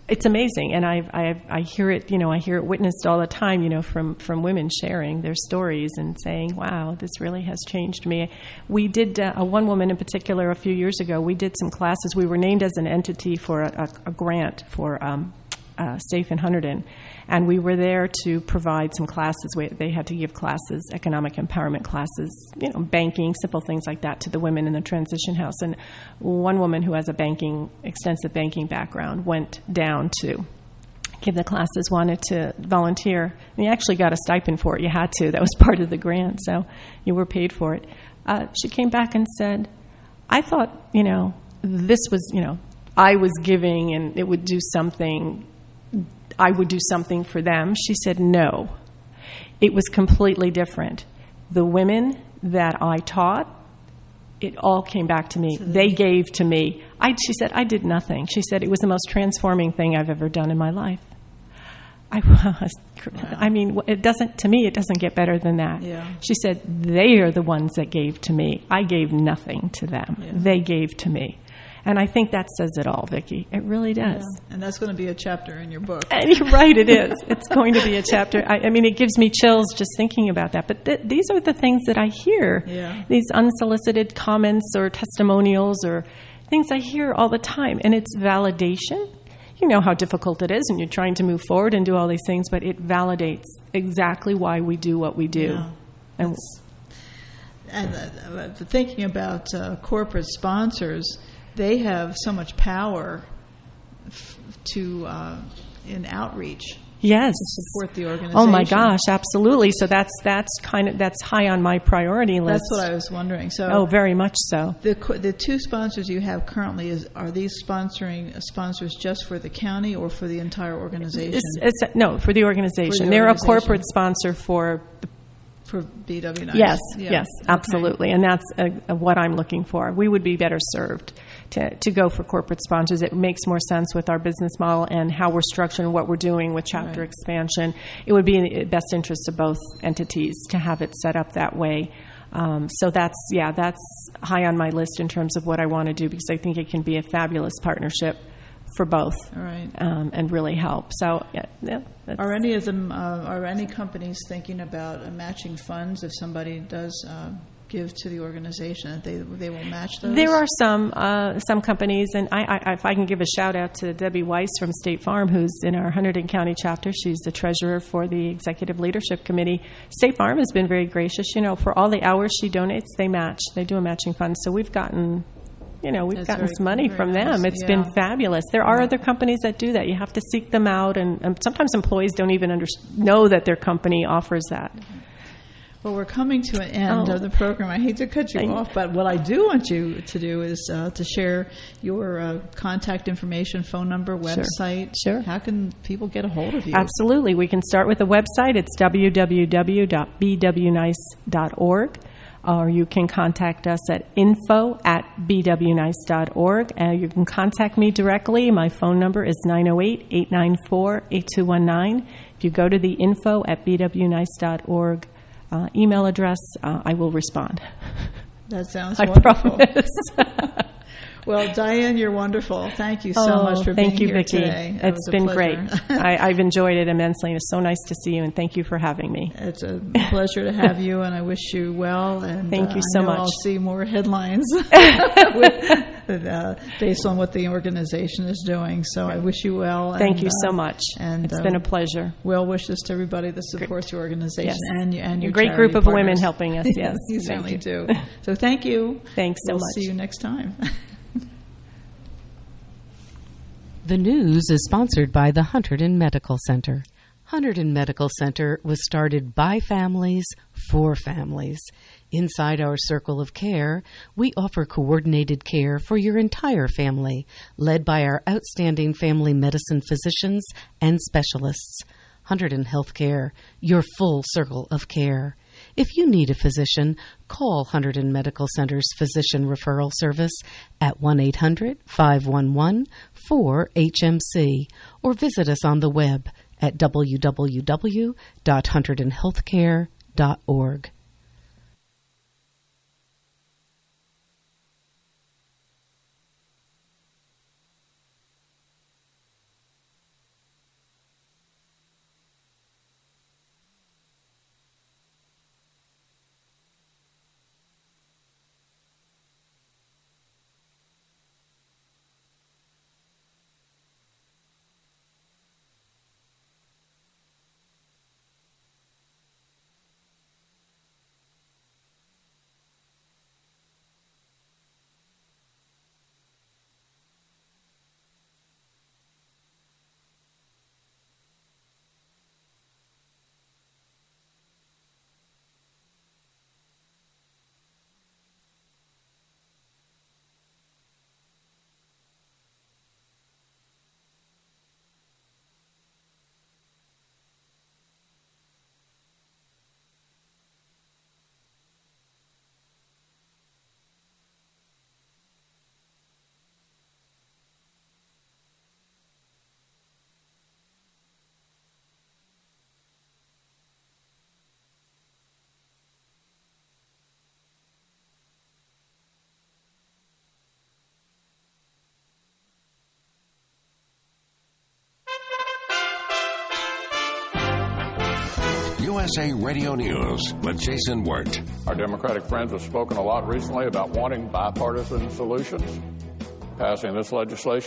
it's amazing, and I I I hear it, you know, I hear it witnessed all the time, you know, from from women sharing their stories and saying, "Wow, this really has changed me." We did uh, a one woman in particular a few years ago. We did some classes. We were named as an entity for a, a, a grant for um, uh, SAFE in Hunterdon, and we were there to provide some classes. We, they had to give classes, economic empowerment classes, you know, banking, simple things like that to the women in the transition house. And one woman who has a banking, extensive banking background went down to give the classes, wanted to volunteer. And you actually got a stipend for it. You had to. That was part of the grant, so you were paid for it. Uh, she came back and said, I thought, you know, this was, you know, I was giving and it would do something, I would do something for them. She said, no, it was completely different. The women that I taught, it all came back to me. They gave to me. I, she said, I did nothing. She said, it was the most transforming thing I've ever done in my life. I was, I mean, it doesn't, to me, it doesn't get better than that. Yeah. She said, they are the ones that gave to me. I gave nothing to them. Yeah. They gave to me. And I think that says it all, Vicki. It really does. Yeah. And that's going to be a chapter in your book. And you're right, it is. It's going to be a chapter. I, I mean, it gives me chills just thinking about that. But th- these are the things that I hear. Yeah. These unsolicited comments or testimonials or things I hear all the time. And it's validation. You know how difficult it is, and you're trying to move forward and do all these things, but it validates exactly why we do what we do. Yeah. And, and uh, thinking about uh, corporate sponsors, they have so much power f- to uh, in outreach. Yes. To support the organization. Oh my gosh, absolutely. So that's that's kind of that's high on my priority list. That's what I was wondering. So oh, very much so. The the two sponsors you have currently is are these sponsoring sponsors just for the county or for the entire organization? It's, it's, no, for the organization. For the They're organization. a corporate sponsor for. For B W Nice. Yes, yeah. yes, absolutely. Okay. And that's uh, uh, what I'm looking for. We would be better served to, to go for corporate sponsors. It makes more sense with our business model and how we're structured and what we're doing with chapter right. expansion. It would be in the best interest of both entities to have it set up that way. Um, so that's, yeah, that's high on my list in terms of what I want to do because I think it can be a fabulous partnership for both, all right. um, and really help. So, yeah, yeah are any of them, uh, are any companies thinking about uh, matching funds if somebody does uh, give to the organization? That they they will match those. There are some uh, some companies, and I, I, if I can give a shout out to Debbie Weiss from State Farm, who's in our Hunterdon County chapter. She's the treasurer for the Executive Leadership Committee. State Farm has been very gracious. You know, for all the hours she donates, they match. They do a matching fund. So we've gotten. You know, we've That's gotten very, some money from nice. them. It's yeah. been fabulous. There are yeah. other companies that do that. You have to seek them out, and, and sometimes employees don't even under, know that their company offers that. Well, we're coming to an end oh. of the program. I hate to cut you I, off, but what I do want you to do is uh, to share your uh, contact information, phone number, website. Sure. sure. How can people get a hold of you? Absolutely. We can start with the website. It's w w w dot b w nice dot org. Or you can contact us at info at b w nice dot org. And you can contact me directly. My phone number is nine oh eight, eight nine four, eight two one nine. If you go to the info at b w nice dot org uh, email address, uh, I will respond. That sounds I wonderful. promise. Well, Diane, you're wonderful. Thank you so oh, much for thank being you, here Vicki. today. It It's been great. I, I've enjoyed it immensely, and it's so nice to see you, and thank you for having me. It's a pleasure to have you, and I wish you well. And thank uh, you so I know much. I'll see more headlines with, uh, based on what the organization is doing. So I wish you well. Thank and, you uh, so much. And it's uh, been a pleasure. Well wishes to everybody that supports your organization yes. and, and your a great charity group of partners. women helping us. Yes, you thank certainly you. do. So thank you. Thanks so we'll much. See you next time. The news is sponsored by the Hunterdon Medical Center. Hunterdon Medical Center was started by families for families. Inside our circle of care, we offer coordinated care for your entire family, led by our outstanding family medicine physicians and specialists. Hunterdon Healthcare, your full circle of care. If you need a physician, call Hunterdon Medical Center's Physician Referral Service at one eight hundred, five one one, four H M C or visit us on the web at w w w dot hunterdon healthcare dot org. U S A Radio News with Jason Wirt. Our Democratic friends have spoken a lot recently about wanting bipartisan solutions. Passing this legislation